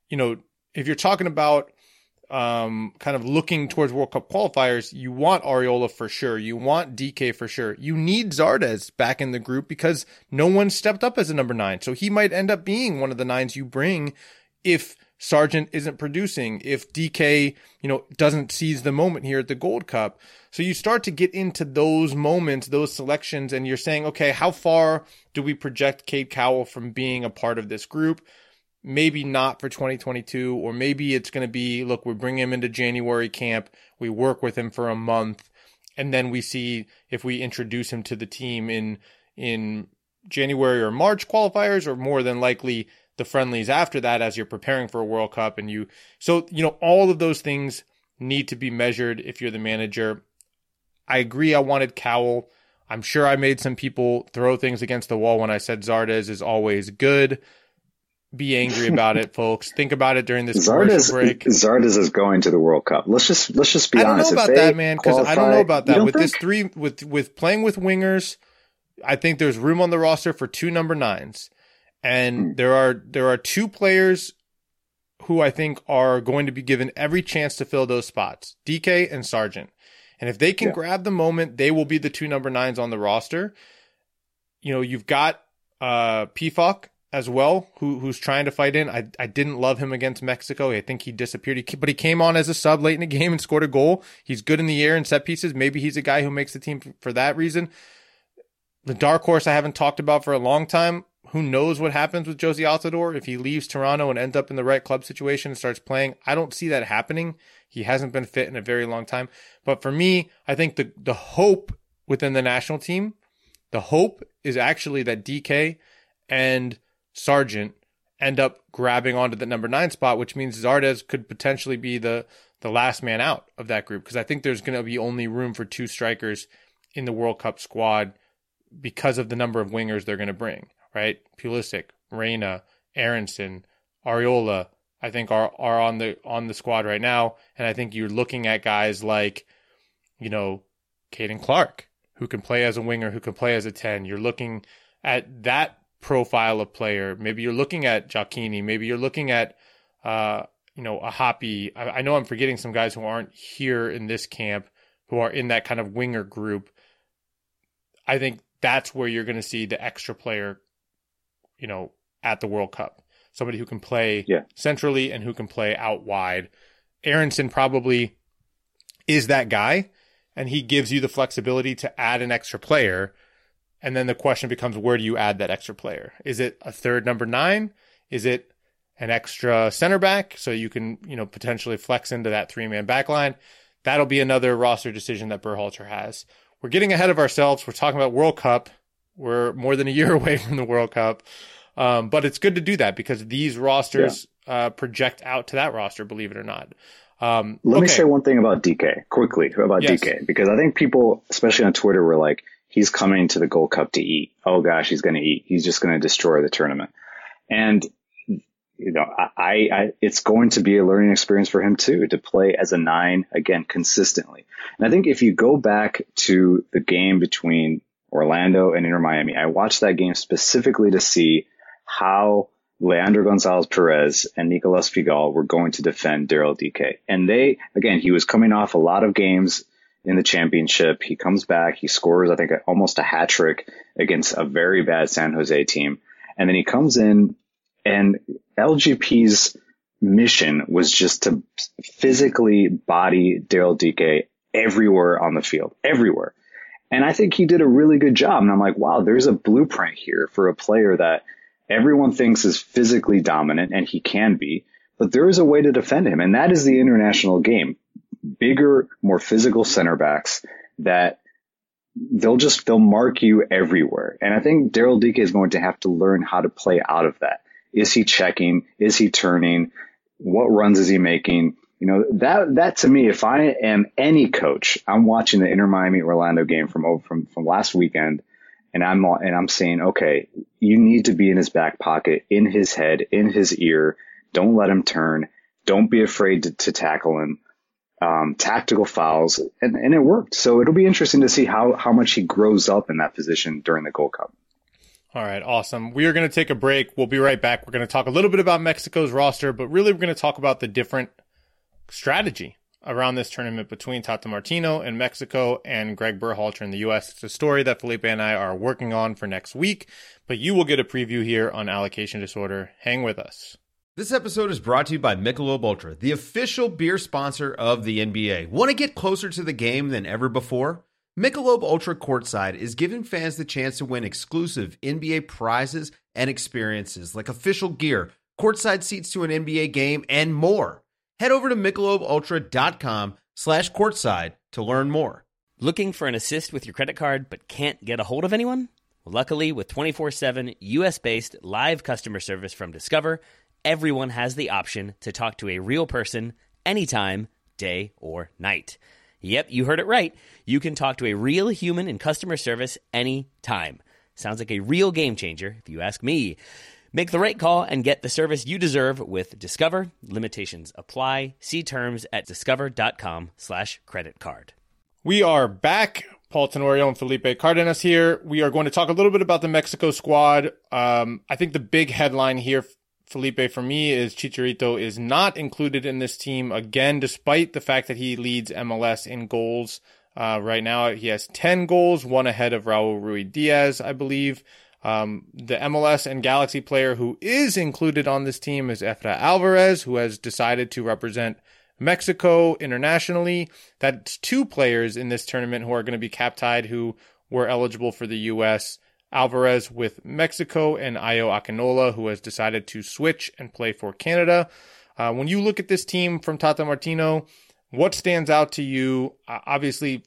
if you're talking about kind of looking towards World Cup qualifiers, you want Arriola for sure. You want DK for sure. You need Zardes back in the group because no one stepped up as a number 9. So he might end up being one of the 9s you bring if Sargent isn't producing, if DK, doesn't seize the moment here at the Gold Cup. So you start to get into those moments, those selections, and you're saying, okay, how far do we project Cade Cowell from being a part of this group? Maybe not for 2022, or maybe it's going to be, look, we bring him into January camp, we work with him for a month, and then we see if we introduce him to the team in January or March qualifiers, or more than likely the friendlies after that as you're preparing for a World Cup. So all of those things need to be measured if you're the manager. I agree. I wanted Cowell. I'm sure I made some people throw things against the wall when I said Zardes is always good. Be angry about it, folks. Think about it during this commercial break. Zardes is going to the World Cup. Let's just be honest. I don't know about that, man, because I don't know about that. With playing with wingers, I think there's room on the roster for 2 number 9s. And there are 2 players who I think are going to be given every chance to fill those spots, DK and Sargent. And if they can grab the moment, they will be the 2 number 9s on the roster. You've got Pefok as well, who's trying to fight in. I didn't love him against Mexico. I think he disappeared. But he came on as a sub late in the game and scored a goal. He's good in the air and set pieces. Maybe he's a guy who makes the team for that reason. The dark horse I haven't talked about for a long time. Who knows what happens with Jozy Altidore if he leaves Toronto and ends up in the right club situation and starts playing. I don't see that happening. He hasn't been fit in a very long time. But for me, I think the hope within the national team, the hope is actually that DK and Sargent end up grabbing onto the number 9 spot, which means Zardes could potentially be the last man out of that group. Because I think there's going to be only room for 2 strikers in the World Cup squad because of the number of wingers they're going to bring. Right? Pulisic, Reyna, Aronson, Arriola, I think are on the squad right now. And I think you're looking at guys like, Caden Clark, who can play as a winger, who can play as a 10. You're looking at that profile of player. Maybe you're looking at Giacchini. Maybe you're looking at, a Hoppy. I know I'm forgetting some guys who aren't here in this camp, who are in that kind of winger group. I think that's where you're going to see the extra player at the World Cup. Somebody who can play centrally and who can play out wide. Aronson probably is that guy, and he gives you the flexibility to add an extra player. And then the question becomes, where do you add that extra player? Is it a third number 9? Is it an extra center back so you can, potentially flex into that 3-man back line? That'll be another roster decision that Berhalter has. We're getting ahead of ourselves. We're talking about World Cup. We're more than a year away from the World Cup. But it's good to do that because these rosters project out to that roster, believe it or not. Let me say one thing about DK, quickly, about DK, because I think people, especially on Twitter, were like, he's coming to the Gold Cup to eat. Oh, gosh, he's going to eat. He's just going to destroy the tournament. And it's going to be a learning experience for him too, to play as a 9 again consistently. And I think if you go back to the game between Orlando and Inter Miami, I watched that game specifically to see how Leandro Gonzalez-Perez and Nicolas Figal were going to defend Daryl Dike. And he was coming off a lot of games in the championship. He comes back, he scores, I think, almost a hat trick against a very bad San Jose team. And then he comes in, and LGP's mission was just to physically body Daryl Dike everywhere on the field, everywhere. And I think he did a really good job. And I'm like, wow, there's a blueprint here for a player that everyone thinks is physically dominant, and he can be, but there is a way to defend him. And that is the international game. Bigger, more physical center backs that they'll mark you everywhere. And I think Daryl Dike is going to have to learn how to play out of that. Is he checking? Is he turning? What runs is he making? That to me, if I am any coach, I'm watching the Inter Miami Orlando game from last weekend, and I'm saying, okay, you need to be in his back pocket, in his head, in his ear. Don't let him turn. Don't be afraid to tackle him. Tactical fouls, and it worked. So it'll be interesting to see how much he grows up in that position during the Gold Cup. All right, awesome. We are going to take a break. We'll be right back. We're going to talk a little bit about Mexico's roster, but really we're going to talk about the different strategy around this tournament between Tata Martino in Mexico and Greg Berhalter in the U.S. It's a story that Felipe and I are working on for next week, but you will get a preview here on Allocation Disorder. Hang with us. This episode is brought to you by Michelob Ultra, the official beer sponsor of the NBA. Want to get closer to the game than ever before? Michelob Ultra Courtside is giving fans the chance to win exclusive NBA prizes and experiences like official gear, courtside seats to an NBA game, and more. Head over to MichelobUltra.com/courtside to learn more. Looking for an assist with your credit card but can't get a hold of anyone? Well, luckily, with 24/7 US-based live customer service from Discover, everyone has the option to talk to a real person anytime, day or night. Yep, you heard it right. You can talk to a real human in customer service anytime. Sounds like a real game changer, if you ask me. Make the right call and get the service you deserve with Discover. Limitations apply. See terms at discover.com/creditcard. We are back. Paul Tenorio and Felipe Cardenas here. We are going to talk a little bit about the Mexico squad. I think the big headline here, Felipe, for me, is Chicharito is not included in this team again, despite the fact that he leads MLS in goals. Right now, he has 10 goals, one ahead of Raul Ruidiaz, I believe. The MLS and Galaxy player who is included on this team is Efra Alvarez, who has decided to represent Mexico internationally. That's 2 players in this tournament who are going to be cap tied who were eligible for the U.S. Alvarez with Mexico and Ayo Akinola, who has decided to switch and play for Canada. When you look at this team from Tata Martino, what stands out to you? Obviously,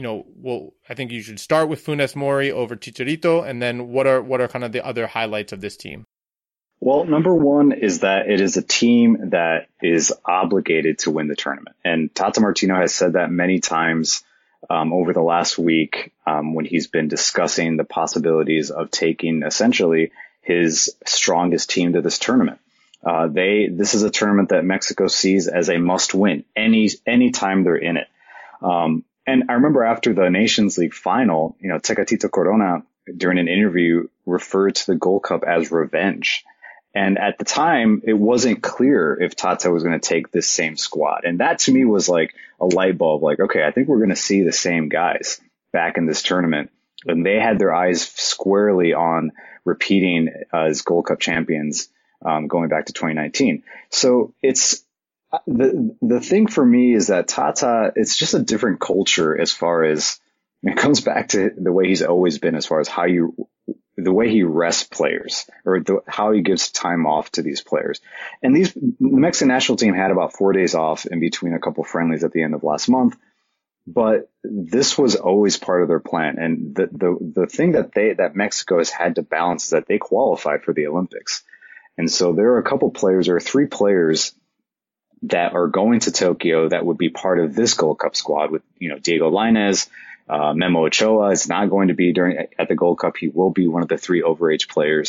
I think you should start with Funes Mori over Chicharito, and then what are kind of the other highlights of this team? Well, number one is that it is a team that is obligated to win the tournament. And Tata Martino has said that many times over the last week when he's been discussing the possibilities of taking essentially his strongest team to this tournament. This is a tournament that Mexico sees as a must win any time they're in it. And I remember after the Nations League final, Tecatito Corona during an interview referred to the Gold Cup as revenge. And at the time, it wasn't clear if Tata was going to take this same squad. And that to me was like a light bulb, like, okay, I think we're going to see the same guys back in this tournament. And they had their eyes squarely on repeating as Gold Cup champions going back to 2019. So it's the thing for me is that Tata, it's just a different culture as far as it comes back to the way he's always been as far as the way he rests players or how he gives time off to these players. And the Mexican national team had about 4 days off in between a couple friendlies at the end of last month. But this was always part of their plan. And the thing that Mexico has had to balance is that they qualified for the Olympics. And so there are 3 players that are going to Tokyo that would be part of this Gold Cup squad with, Diego Lainez, Memo Ochoa is not going to be at the Gold Cup. He will be one of the 3 overage players.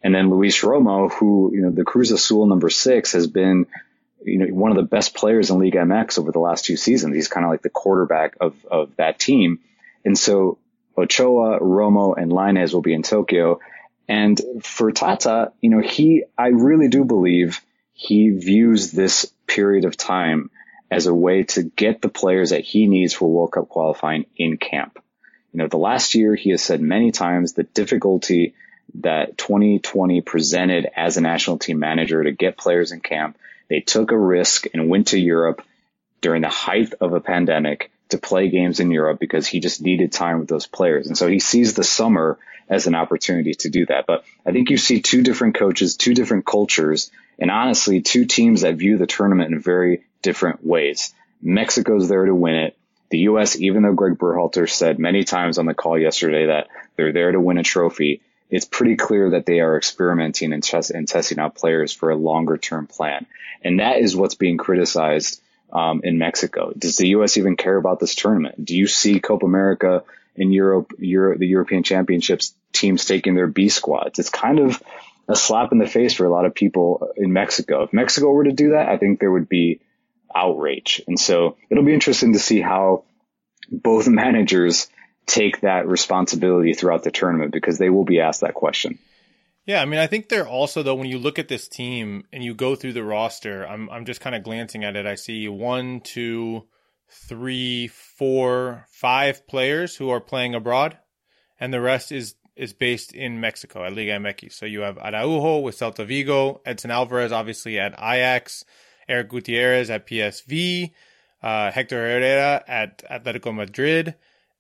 And then Luis Romo, who, the Cruz Azul number 6 has been, one of the best players in Liga MX over the last 2 seasons. He's kind of like the quarterback of that team. And so Ochoa, Romo, and Lainez will be in Tokyo. And for Tata, I really do believe he views this period of time as a way to get the players that he needs for World Cup qualifying in camp. The last year he has said many times the difficulty that 2020 presented as a national team manager to get players in camp. They took a risk and went to Europe during the height of a pandemic to play games in Europe because he just needed time with those players. And so he sees the summer as an opportunity to do that. But I think you see 2 different coaches, 2 different cultures, and honestly, 2 teams that view the tournament in very different ways. Mexico's there to win it. The U.S., even though Greg Berhalter said many times on the call yesterday that they're there to win a trophy, it's pretty clear that they are experimenting and testing out players for a longer term plan. And that is what's being criticized in Mexico. Does the U.S. even care about this tournament? Do you see Copa America in Europe, the European Championships teams taking their B squads? It's kind of a slap in the face for a lot of people in Mexico. If Mexico were to do that, I think there would be outrage. And so it'll be interesting to see how both managers take that responsibility throughout the tournament, because they will be asked that question. Yeah, I mean, I think they're also, though, when you look at this team and you go through the roster, I'm just kind of glancing at it. I see 1, 2, 3, 4, 5 players who are playing abroad, and the rest is based in Mexico at Liga MX. So you have Araujo with Celta Vigo, Edson Alvarez obviously at Ajax, Eric Gutierrez at PSV, Hector Herrera at Atletico Madrid,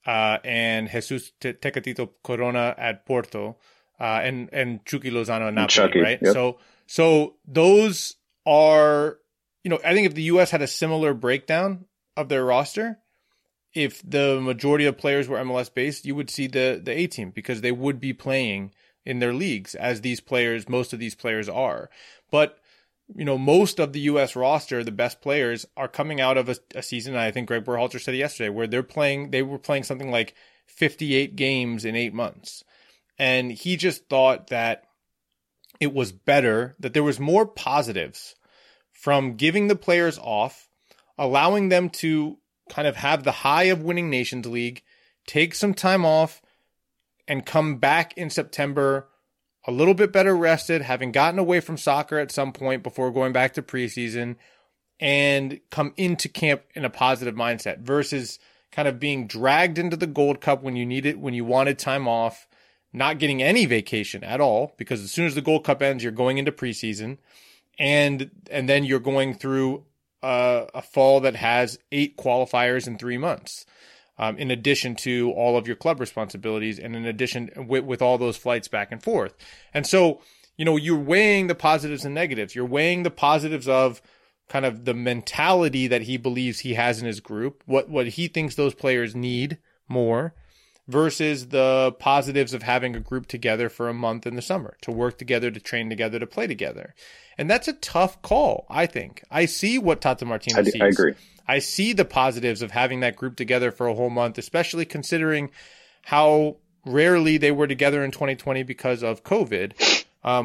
and Jesus Tecatito Corona at Porto, and Chucky Lozano at Napoli, right? Yep. So those are, I think if the U.S. had a similar breakdown of their roster, if the majority of players were MLS based, you would see the A team, because they would be playing in their leagues as most of these players are. But most of the U.S. roster, the best players, are coming out of a season, I think Greg Berhalter said it yesterday, where they were playing something like 58 games in 8 months. And he just thought that it was better, that there was more positives from giving the players off, allowing them to kind of have the high of winning Nations League, take some time off, and come back in September a little bit better rested, having gotten away from soccer at some point before going back to preseason, and come into camp in a positive mindset, versus kind of being dragged into the Gold Cup when you wanted time off, not getting any vacation at all, because as soon as the Gold Cup ends, you're going into preseason, and then you're going through a fall that has 8 qualifiers in 3 months. In addition to all of your club responsibilities, and in addition with all those flights back and forth. And so, you're weighing the positives and negatives. You're weighing the positives of kind of the mentality that he believes he has in his group, what he thinks those players need more, versus the positives of having a group together for a month in the summer, to work together, to train together, to play together. And that's a tough call, I think. I see what Tata Martino sees. I agree. I see the positives of having that group together for a whole month, especially considering how rarely they were together in 2020 because of COVID.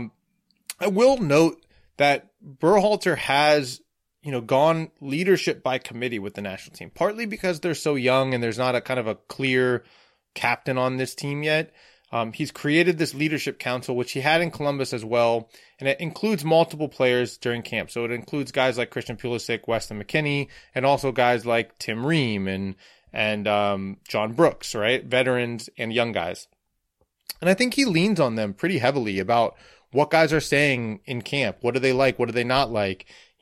I will note that Berhalter has, gone leadership by committee with the national team, partly because they're so young and there's not a kind of a clear captain on this team yet. He's created this leadership council, which he had in Columbus as well, and it includes multiple players during camp. So it includes guys like Christian Pulisic, Weston McKennie, and also guys like Tim Ream and John Brooks, right? Veterans and young guys. And I think he leans on them pretty heavily about what guys are saying in camp. What do they like? What do they not like?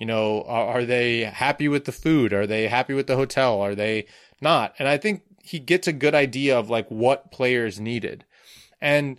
Are they happy with the food? Are they happy with the hotel? Are they not? And I think he gets a good idea of like what players needed. And,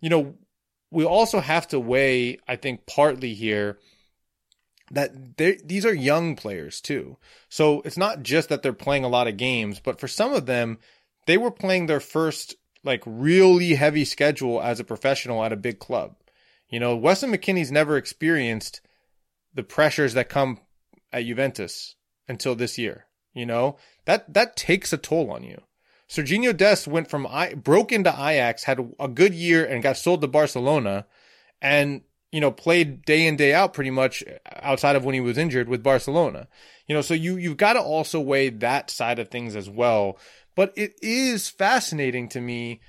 we also have to weigh, I think, partly here that these are young players too. So it's not just that they're playing a lot of games, but for some of them, they were playing their first like really heavy schedule as a professional at a big club. Weston McKennie's never experienced the pressures that come at Juventus until this year. That takes a toll on you. Serginho Dest broke into Ajax, had a good year and got sold to Barcelona, and, played day in, day out pretty much outside of when he was injured with Barcelona. So you've got to also weigh that side of things as well. But it is fascinating to me,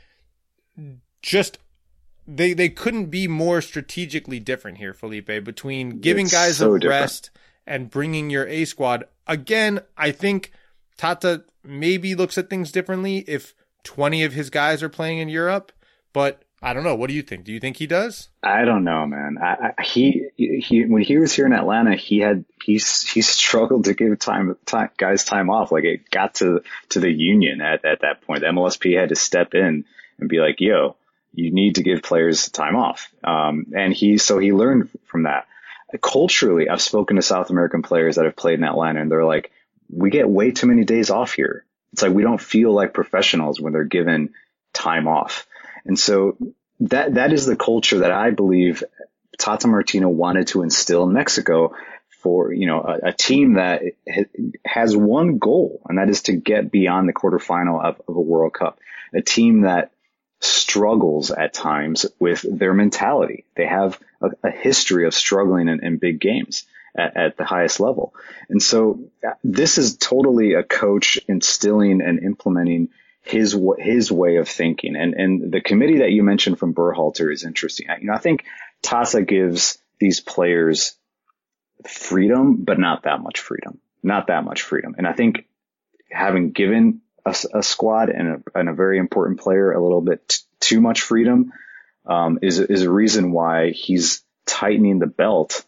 just they couldn't be more strategically different here, Felipe, between giving guys a rest and bringing your A squad. Again, I think Tata maybe looks at things differently if 20 of his guys are playing in Europe, but I don't know. What do you think? Do you think he does? I don't know, man. He when he was here in Atlanta, he struggled to give guys time off. Like, it got to the union at that point. The MLSP had to step in and be like, yo, you need to give players time off. And he learned from that. Culturally, I've spoken to South American players that have played in Atlanta, and they're like, we get way too many days off here. It's like, we don't feel like professionals when they're given time off. And so that is the culture that I believe Tata Martino wanted to instill in Mexico for, a team that has one goal, and that is to get beyond the quarterfinal of a World Cup. A team that struggles at times with their mentality. They have a history of struggling in big games at the highest level. And so this is totally a coach instilling and implementing his way of thinking. And the committee that you mentioned from Berhalter is interesting. I think Tata gives these players freedom, but not that much freedom. And I think having given a squad and a very important player a little bit too much freedom is a reason why he's tightening the belt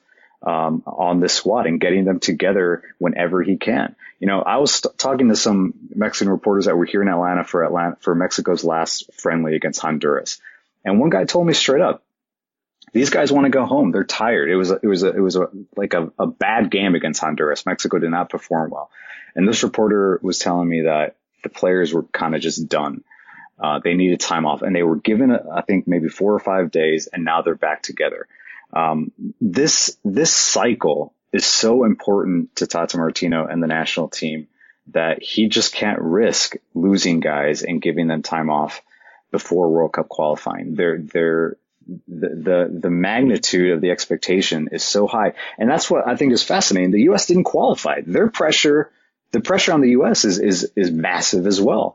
on this squad and getting them together whenever he can. I was talking to some Mexican reporters that were here in Atlanta for Mexico's last friendly against Honduras. And one guy told me straight up, these guys want to go home. They're tired. It was a bad game against Honduras. Mexico did not perform well. And this reporter was telling me that the players were kind of just done. They needed time off, and they were given, I think, maybe 4 or 5 days, and now they're back together. This cycle is so important to Tata Martino and the national team that he just can't risk losing guys and giving them time off before World Cup qualifying. The magnitude of the expectation is so high. And that's what I think is fascinating. The U.S. didn't qualify. The pressure on the U.S. is massive as well.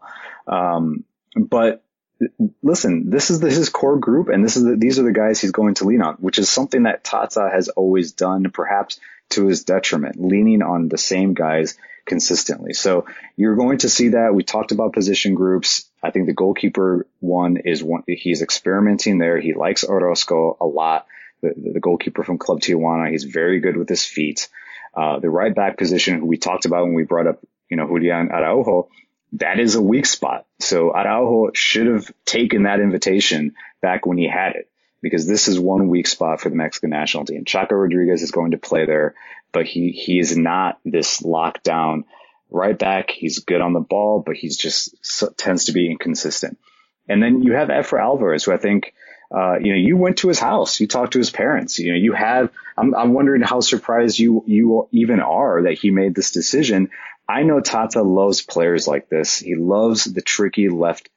But listen, this is his core group, and these are the guys he's going to lean on, which is something that Tata has always done, perhaps to his detriment, leaning on the same guys consistently. So you're going to see that. We talked about position groups. I think the goalkeeper one he's experimenting there. He likes Orozco a lot, the goalkeeper from Club Tijuana. He's very good with his feet. The right back position, who we talked about when we brought up, Julian Araujo, that is a weak spot. So Araujo should have taken that invitation back when he had it, because this is one weak spot for the Mexican national team. Chaco Rodriguez is going to play there, but he is not this lockdown right back. He's good on the ball, but he's just tends to be inconsistent. And then you have Efra Alvarez, who I think, you went to his house, you talked to his parents, I'm wondering how surprised you even are that he made this decision. I know Tata loves players like this. He loves the tricky left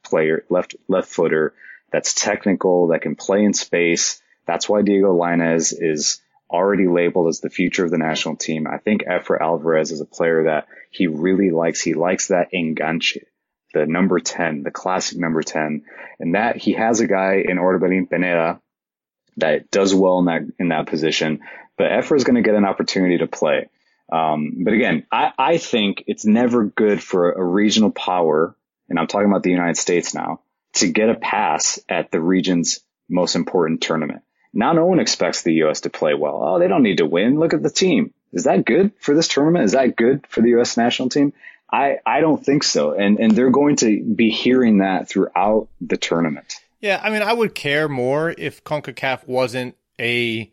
footer that's technical, that can play in space. That's why Diego Lainez is already labeled as the future of the national team. I think Efra Alvarez is a player that he really likes. He likes that enganche, the number 10, the classic number 10, and that he has a guy in Orbelin Pineda that does well in that position. But Efra is going to get an opportunity to play. But again, I think it's never good for a regional power, and I'm talking about the United States now, to get a pass at the region's most important tournament. Now no one expects the U.S. to play well. Oh, they don't need to win. Look at the team. Is that good for this tournament? Is that good for the U.S. national team? I don't think so. And they're going to be hearing that throughout the tournament. Yeah, I mean, I would care more if CONCACAF wasn't a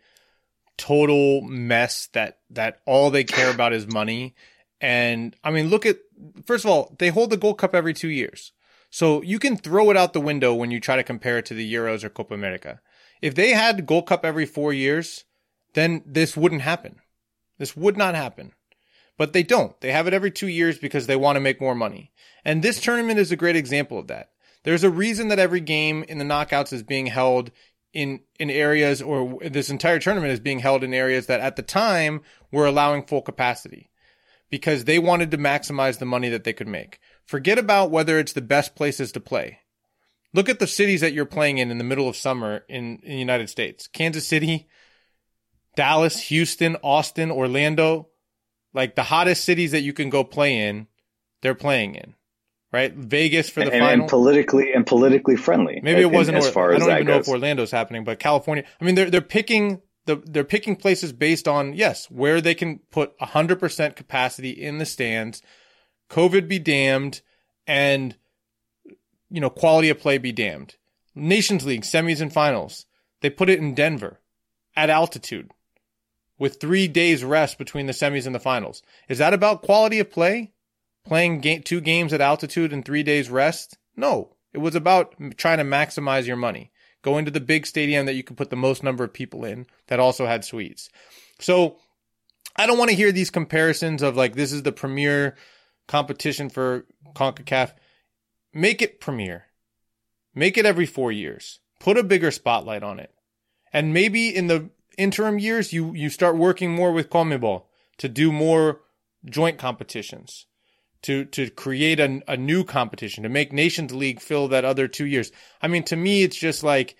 total mess that all they care about is money. And I mean, first of all, they hold the Gold Cup every 2 years. So you can throw it out the window when you try to compare it to the Euros or Copa America. If they had Gold Cup every 4 years, then this wouldn't happen. This would not happen. But they don't. They have it every 2 years because they want to make more money. And this tournament is a great example of that. There's a reason that every game in the knockouts is being held in areas, or this entire tournament is being held in areas that at the time were allowing full capacity because they wanted to maximize the money that they could make. Forget about whether it's the best places to play. Look at the cities that you're playing in the middle of summer in the United States. Kansas City, Dallas, Houston, Austin, Orlando, like the hottest cities that you can go play in, they're playing in. Right, Vegas for the final, and politically friendly. Maybe it wasn't as far I as don't that even know goes. if Orlando's happening, but California. I mean, they're picking places based on where they can put 100% capacity in the stands, COVID be damned, and quality of play be damned. Nations League semis and finals, they put it in Denver at altitude with 3 days rest between the semis and the finals. Is that about quality of play? Playing 2 games at altitude and 3 days rest? No, it was about trying to maximize your money. Going to the big stadium that you could put the most number of people in that also had suites. So I don't want to hear these comparisons of like, this is the premier competition for CONCACAF. Make it premier. Make it every 4 years. Put a bigger spotlight on it. And maybe in the interim years, you start working more with CONMEBOL to do more joint competitions. To create a new competition, to make Nations League fill that other 2 years. I mean, to me, it's just like,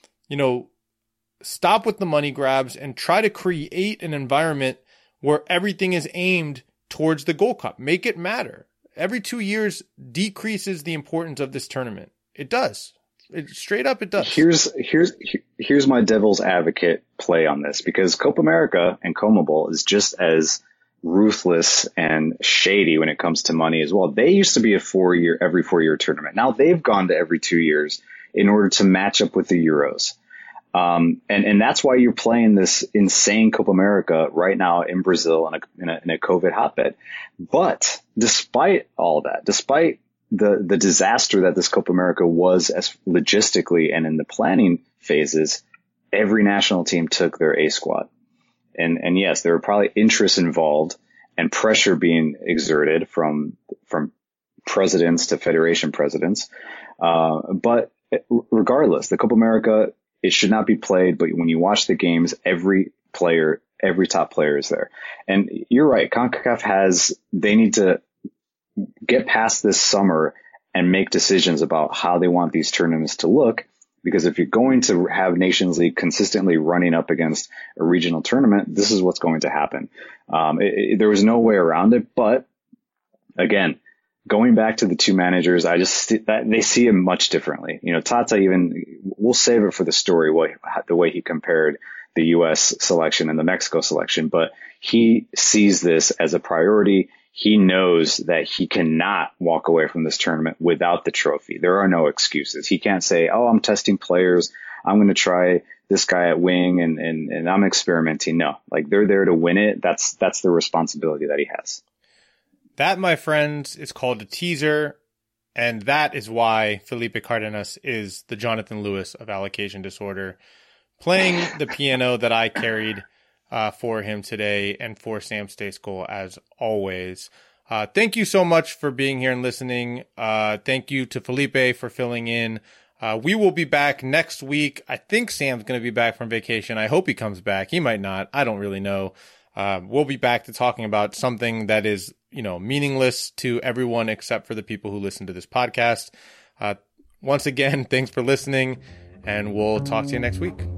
stop with the money grabs and try to create an environment where everything is aimed towards the Gold Cup. Make it matter. Every 2 years decreases the importance of this tournament. It does. Straight up, it does. Here's my devil's advocate play on this, because Copa America and CONMEBOL is just as ruthless and shady when it comes to money as well. They used to be every 4 year tournament. Now they've gone to every 2 years in order to match up with the Euros. And that's why you're playing this insane Copa America right now in Brazil in a COVID hotbed. But despite all that, despite the disaster that this Copa America was as logistically and in the planning phases, every national team took their A squad. And yes, there were probably interests involved and pressure being exerted from presidents to federation presidents. But regardless, the Copa America, it should not be played. But when you watch the games, every top player is there. And you're right. CONCACAF they need to get past this summer and make decisions about how they want these tournaments to look. Because if you're going to have Nations League consistently running up against a regional tournament, this is what's going to happen. There was no way around it. But again, going back to the two managers, they see it much differently. Tata we'll save it for the story, the way he compared the U.S. selection and the Mexico selection. But he sees this as a priority. He knows that he cannot walk away from this tournament without the trophy. There are no excuses. He can't say, oh, I'm testing players. I'm going to try this guy at wing and I'm experimenting. No, like they're there to win it. That's the responsibility that he has. That, my friends, is called a teaser. And that is why Felipe Cardenas is the Jonathan Lewis of allocation disorder, playing the piano that I carried for him today and for Sam Stejskal as always. Thank you so much for being here and listening. Thank you to Felipe for filling in. We will be back next week. I think Sam's going to be back from vacation. I hope he comes back. He might not. I don't really know. We'll be back to talking about something that is, meaningless to everyone except for the people who listen to this podcast. Once again, thanks for listening, and we'll talk to you next week.